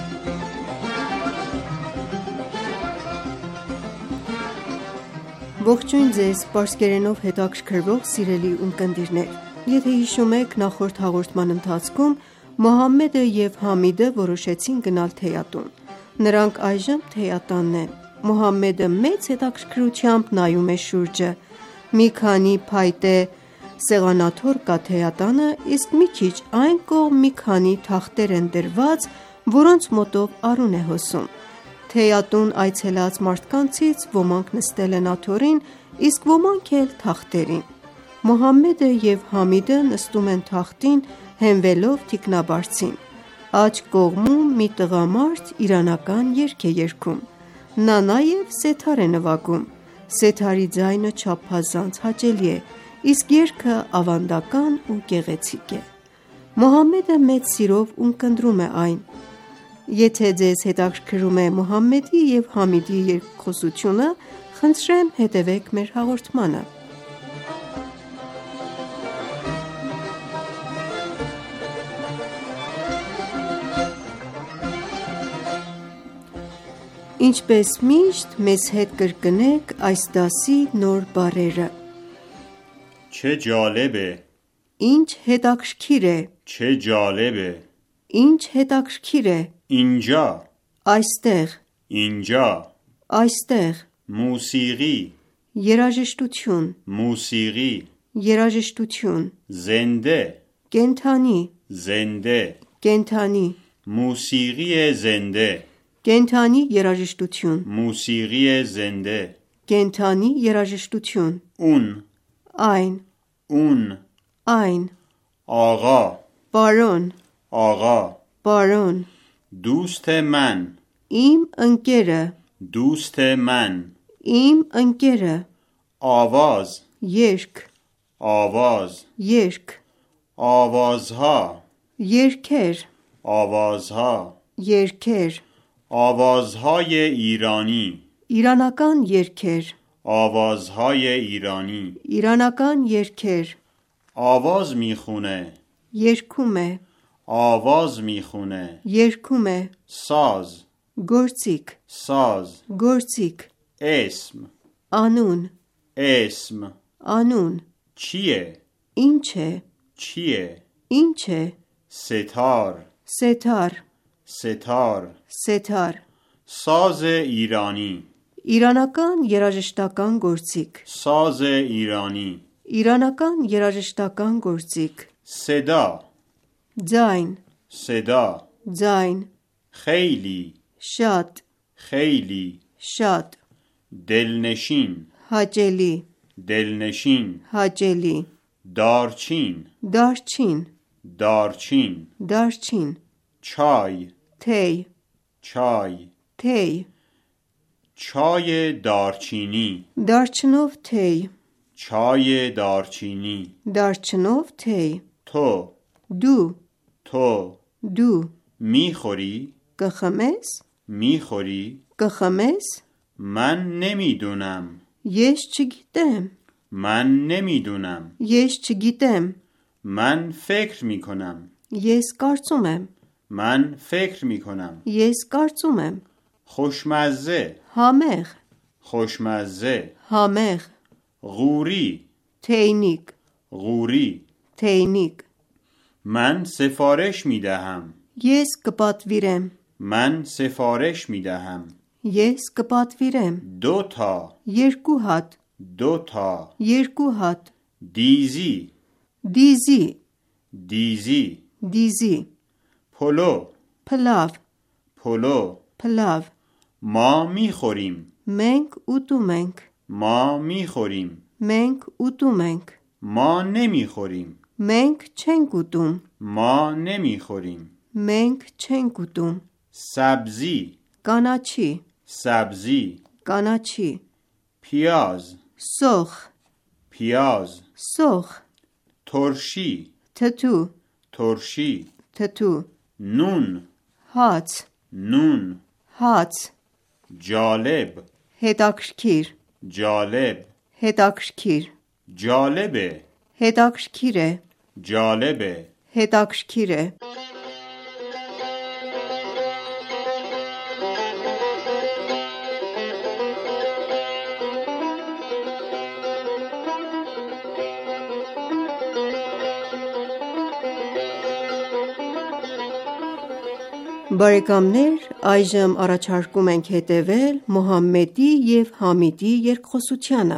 Ողջույն ձեզ պարսկերենով հետաքրքրվող սիրելի ունկնդիրներ: Եթե հիշում եք, նախորդ հաղորդման ընթացքում Մոհամմեդը և Համիդը որոշեցին գնալ թեյատուն: Նրանք այժմ թեյատանն են: Մոհամմեդը մեծ հետաքրքրությամբ նայում է շուրջը: Մի քանի փայտե սեղանաթոռ կա թեյատանը, իսկ մի քիչ այն կողմ մի քանի թախտեր են դրված, որոնց մոտով արուն է հոսում: Թեյատուն այցելած մարդկանցից ոմանք նստել են աթոռին, իսկ ոմանք էլ թախտերին: Մոհամմեդը և Համիդը նստում են թախտին հենվելով թիկնաբարձին: Աջ կողմում մի տղամարդ իրանական երգ է երգում: Նա նաև սեթար է նվագում: Սեթարի ձայնը չափազանց հաճելի է, իսկ երգը ավանդական ու գեղեցիկ է: Մոհամմեդը մեծ սիրով ունկնդրում է այն: Եթե ձեզ հետաքրքրում է Մոհամմեդի և Համիդի երկխոսությունը, խնդրեմ հետևեք մեր հաղորդմանը: Ինչպես միշտ մեզ հետ կրկնեք այս դասի նոր բառերը: چه جالب է Ինչ հետաքրքիր է چه جالب է Ինչ հետաքրքիր է اینجا Այստեղ اینجا Այստեղ موسیقی Երաժշտություն موسیقی Երաժշտություն زنده Կենդանի زنده Կենդանի موسیقی زنده Կենդանի երաժշտություն موسیقی زنده Կենդանի երաժշտություն اون Այն اون Այն آقا Պարոն آقا Պարոն دوست من Իմ ընկերը دوست من Իմ ընկերը آواز Երգ آواز Երգ آوازها Երգեր آوازها Երգեր آوازهای ایرانی Իրանական երգեր آوازهای ایرانی Իրանական երգեր آواز میخونه Երգում է آواز میخونه Երգում է ساز Գործիք ساز Գործիք اسم Անուն اسم Անուն چیه Ինչ է چیه Ինչ է ستار ستار ستار ستار ساز ایرانی Իրանական երաժշտական գործիք ساز ایرانی Իրանական երաժշտական գործիք صدا ձայն صدا ձայն خیلی շատ خیلی շատ دلنشین հաճելի دلنشین հաճելի دارچین դարչին دارچین դարչին چای թեյ چای թեյ چای دارچینی դարչնով թեյ چای دارچینی դարչնով թեյ تو դու تو դու میخوری կխմես میخوری կխմես من نمیدونم ես չգիտեմ من نمیدونم ես չգիտեմ من فکر میکنم ես կարծում եմ من فکر میکنم ես կարծում եմ خوشمزه համեղ خوشمزه համեղ غوری թեյնիկ غوری թեյնիկ من سفارش میدهم ես կպատվիրեմ من سفارش میدهم ես կպատվիրեմ دو تا երկու հատ دو تا երկու հատ دیزی դիզի دیزی դիզի پلو փլավ پلو փլավ ما میخوریم մենք ուտում ենք ما میخوریم մենք ուտում ենք ما نمیخوریم մենք չենք ուտում ما نمیخوریم մենք չենք ուտում سبزی կանաչի سبزی կանաչի پیاز սոխ پیاز սոխ ترشی թթու ترشی թթու نون հաց نون հաց جالب հետաքրքիր جالب հետաքրքիր جالبه հետաքրքիր է جالبه հետաքրքիր է Բարեկամներ, այժմ առաջարկում ենք հետևել Մոհամմեդի և Համիդի երկխոսությանը։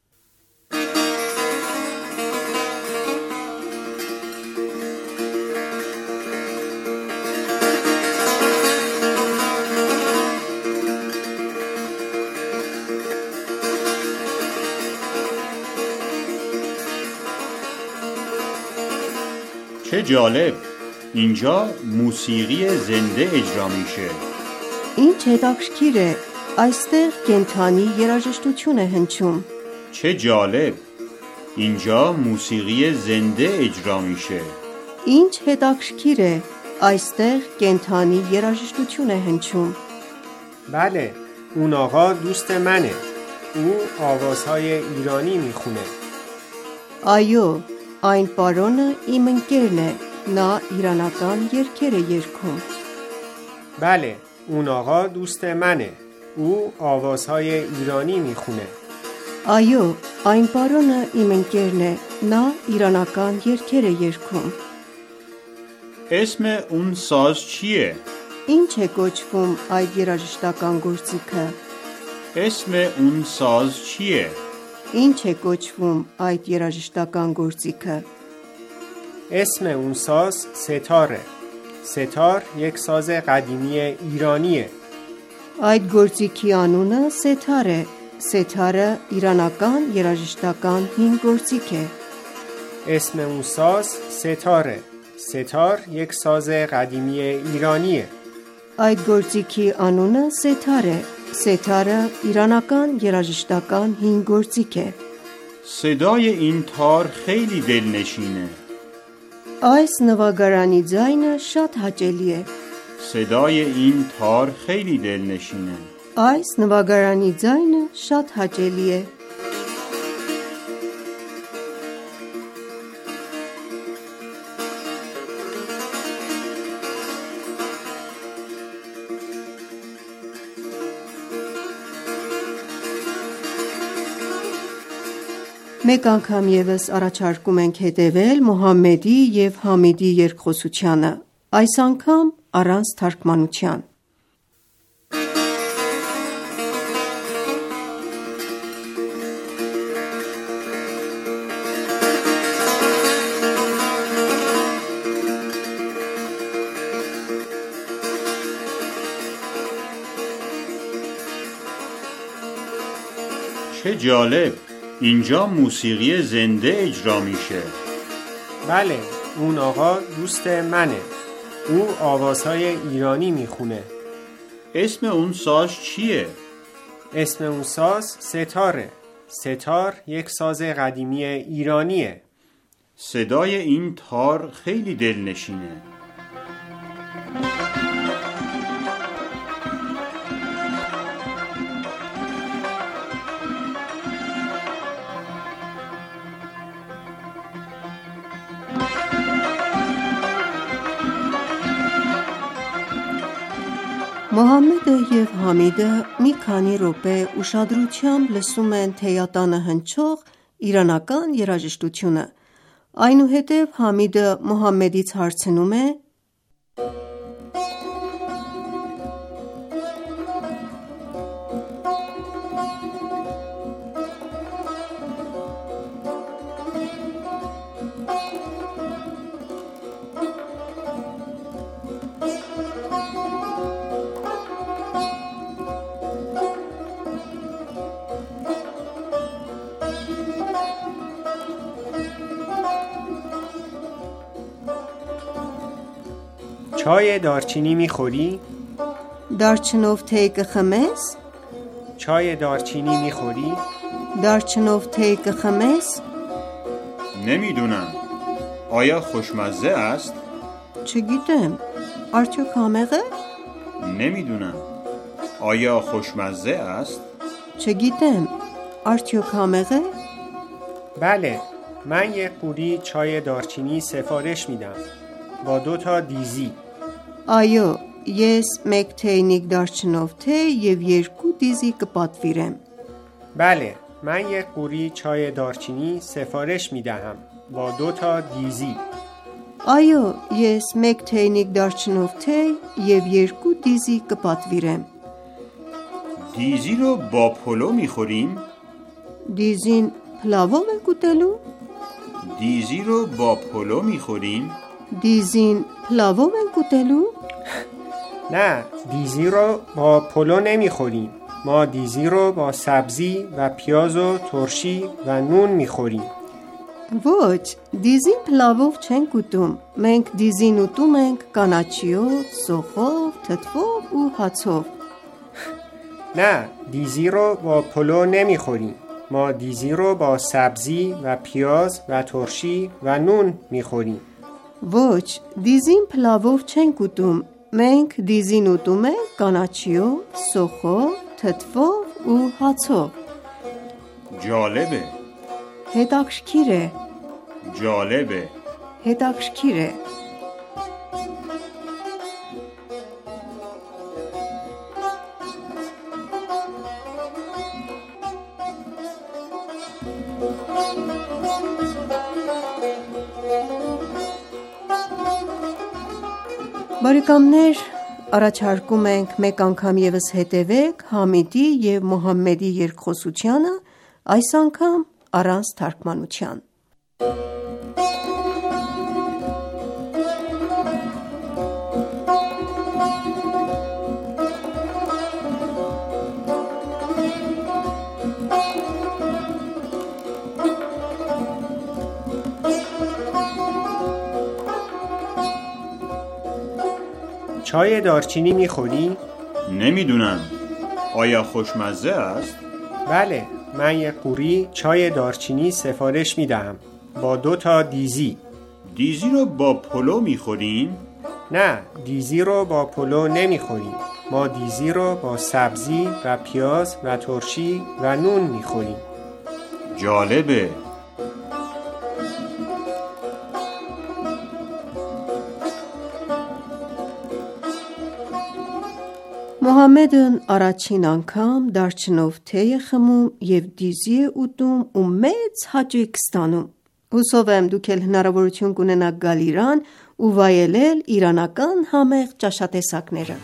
چه جالب اینجا موسیقی زنده اجرا میشه Ինչ հետաքրքիր է, այստեղ կենդանի երաժշտություն է հնչում։ چه جالب اینجا موسیقی زنده اجرا میشه Ինչ հետաքրքիր է, այստեղ կենդանի երաժշտություն է հնչում։ بله اون آقا دوست منه او آوازهای ایرانی میخونه Այո, այն պարոնը իմ ընկերն է, նա իրանական երգեր է երգում։ بله اون آقا دوست منه او آوازهای ایرانی میخونه Այո, այն պարոնը իմ ընկերն է, նա իրանական երգեր է երգում։ اسم اون ساز چیه؟ Ինչ է կոչվում այդ երաժշտական գործիքը։ اسم اون ساز چیه؟ Ինչ է կոչվում այդ երաժշտական գործիքը։ اسم اون ساز ستاره ستار یک ساز قدیمی ایرانیه Այդ գործիքի անունը սեթար է։ Սեթարը իրանական երաժշտական հին գործիք է։ اسم اون ساز ستاره ستار یک ساز قدیمی ایرانیه Այդ գործիքի անունը սեթար է։ Սեթարը իրանական երաժշտական հին գործիք է։ صدای این تار خیلی دلنشینه Այս նվագարանի ձայնը շատ հաճելի է։ صدای این تار خیلی دلنشینه Այս նվագարանի ձայնը շատ հաճելի է։ Մեկ անգամ ևս առաջարկում ենք հետևել Մոհամմեդի և Համիդի երկխոսությանը, այս անգամ առանց թարգմանության: چه جالب! اینجا موسیقی زنده اجرا میشه. بله، اون آقا دوست منه. او آوازهای ایرانی میخونه. اسم اون ساز چیه؟ اسم اون ساز ستاره. ستار یک ساز قدیمی ایرانیه. صدای این تار خیلی دلنشینه. Մոհամմեդը և Համիդը մի քանի րոպե ուշադրությամբ լսում են թեյատանը հնչող իրանական երաժշտությունը: Այնուհետև Համիդը Մոհամմեդից հարցնում է. چای دارچینی میخوری؟ دارچنով تեյ կխմես? چای دارچینی میخوری؟ دارچنով تeյ կխմես? نمیدونم. آیا خوشمزه است؟ چگیدم. արդյոք համեղ է? نمیدونم. آیا خوشمزه است؟ چگیدم. արդյոք համեղ է؟ بله، من یک قوری چای دارچینی سفارش میدم با دو تا دیزی. Այո, ես մեկ թեյնիկ դարչնով թեյ և երկու դիզի կպատվիրեմ: بله، من یک قوری چای دارچینی سفارش میدهم با دو تا دیزی. Այո, ես մեկ թեյնիկ դարչնով թեյ և երկու դիզի կպատվիրեմ: دیزی رو با پلو میخوریم؟ دیزین پلاوով ենք ուտելու? دیزی رو با پلو میخوریم؟ دیزین پلاوով ենք ուտելու? نه، دیزی رو با پلو نمیخوریم. ما دیزی رو با سبزی و پیاز و ترشی و نون میخوریم. Ոչ, դիզին փլավով չենք ուտում, մենք դիզին ուտում ենք կանաչիով, սոխով, թթվով ու հացով. نه، دیزی رو با پلو نمیخوریم. ما دیزی رو با سبزی و پیاز و ترشی و نون میخوریم. Ոչ, դիզին փլավով չենք ուտում, մենք դիզին ուտում ենք կանաչիով, սոխով, թթվով ու հացով. جالبه. հետաքրքիր է, جالبه. հետաքրքիր է. Բարեկամներ, առաջարկում ենք մեկ անգամ ևս հետևեք Համիդի և Մոհամմեդի երկխոսությանը, այս անգամ առանց թարգմանության: چای دارچینی میخوری؟ نمیدونم. آیا خوشمزه است؟ بله، من یک قوری چای دارچینی سفارش میدهم با دو تا دیزی. دیزی رو با پلو میخوریم؟ نه، دیزی رو با پلو نمیخوریم. ما دیزی رو با سبزی و پیاز و ترشی و نون میخوریم. جالبه. Մոհամմեդն առաջին անգամ դարչնով թեյ է խմում և դիզի է ուտում ու մեծ հաճույք ստանում: Հուսով եմ դուք էլ հնարավորություն կունենաք գալ Իրան ու վայելել իրանական համեղ ճաշատեսակները: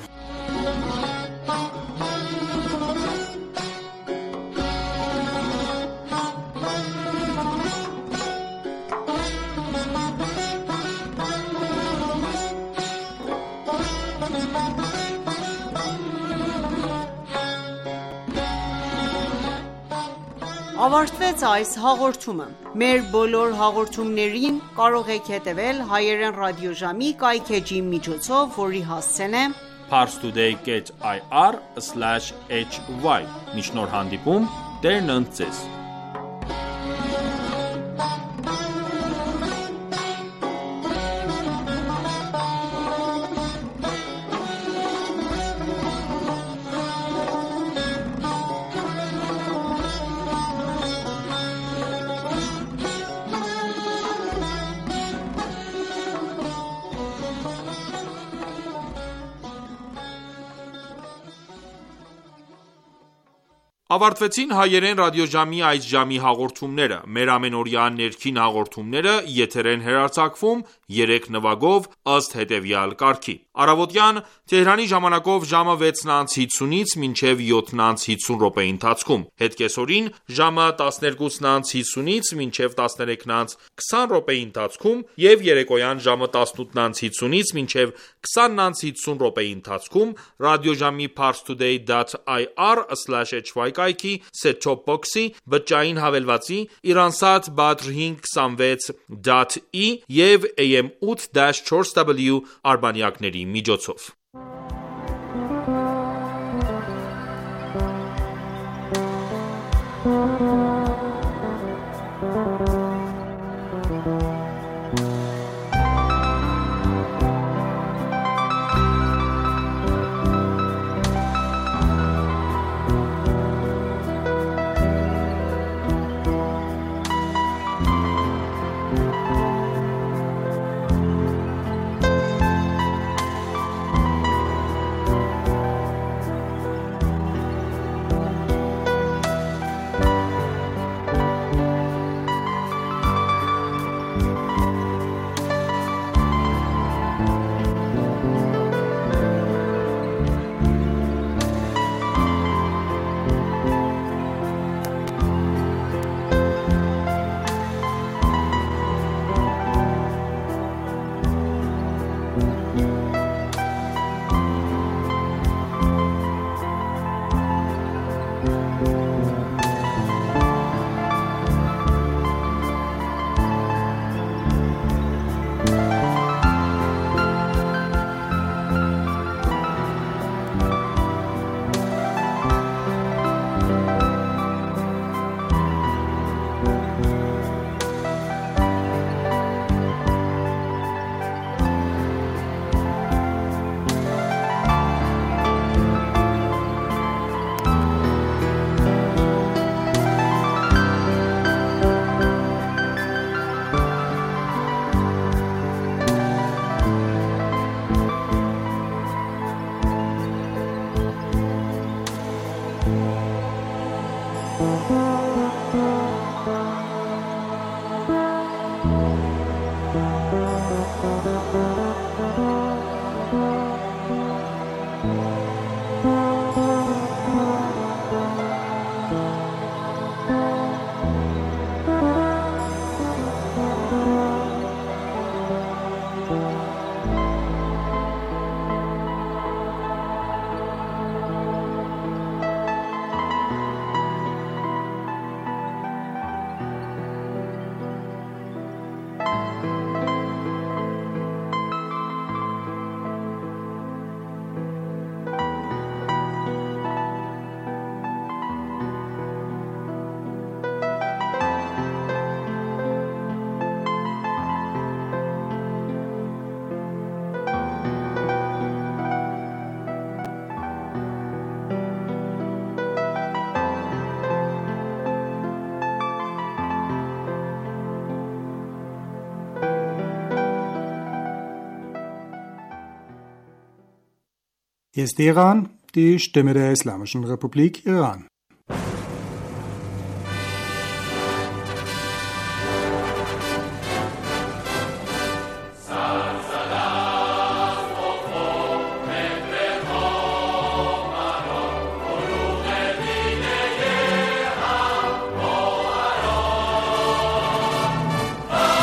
Ավարտվեց այս հաղորդումը: Մեր բոլոր հաղորդումներին կարող եք հետևել հայերեն ռադիոժամի կայքէջի միջոցով, որի հասցեն է parstoday dot i r slash h y: Մինչ նոր հանդիպում, Տերն ընդ Ձեզ: Ավարտվեցին հայերեն ռադիոժամի այս ժամի հաղորդումները: Մեր ամենօրյա ներքին հաղորդումները եթեր են հեռարձակվում երեք նվագով ըստ հետևյալ կարգի: Առավոտյան Թեհրանի ժամանակով ժամը վեցն անց հիսունից մինչև յոթն անց հիսուն րոպեի ընթացքում, հետ կեսօրին ժամը տասներկուսն անց հիսունից մինչև տասներեքն անց քսան րոպեի ընթացքում և երեկոյան ժամը տասնութն անց հիսունից մինչև քսանն անց հիսուն րոպեի ընթացքում ռադիոժամի parstoday dot i r slash h y կայքի set-top box-ի, բջջային հավելվածի, Iransat Badr հինգ քսանվեց dot i և A M eight dash four W արբանյակների միջոցով: Ես դիղան die Stimme der Islamischen Republik Iran.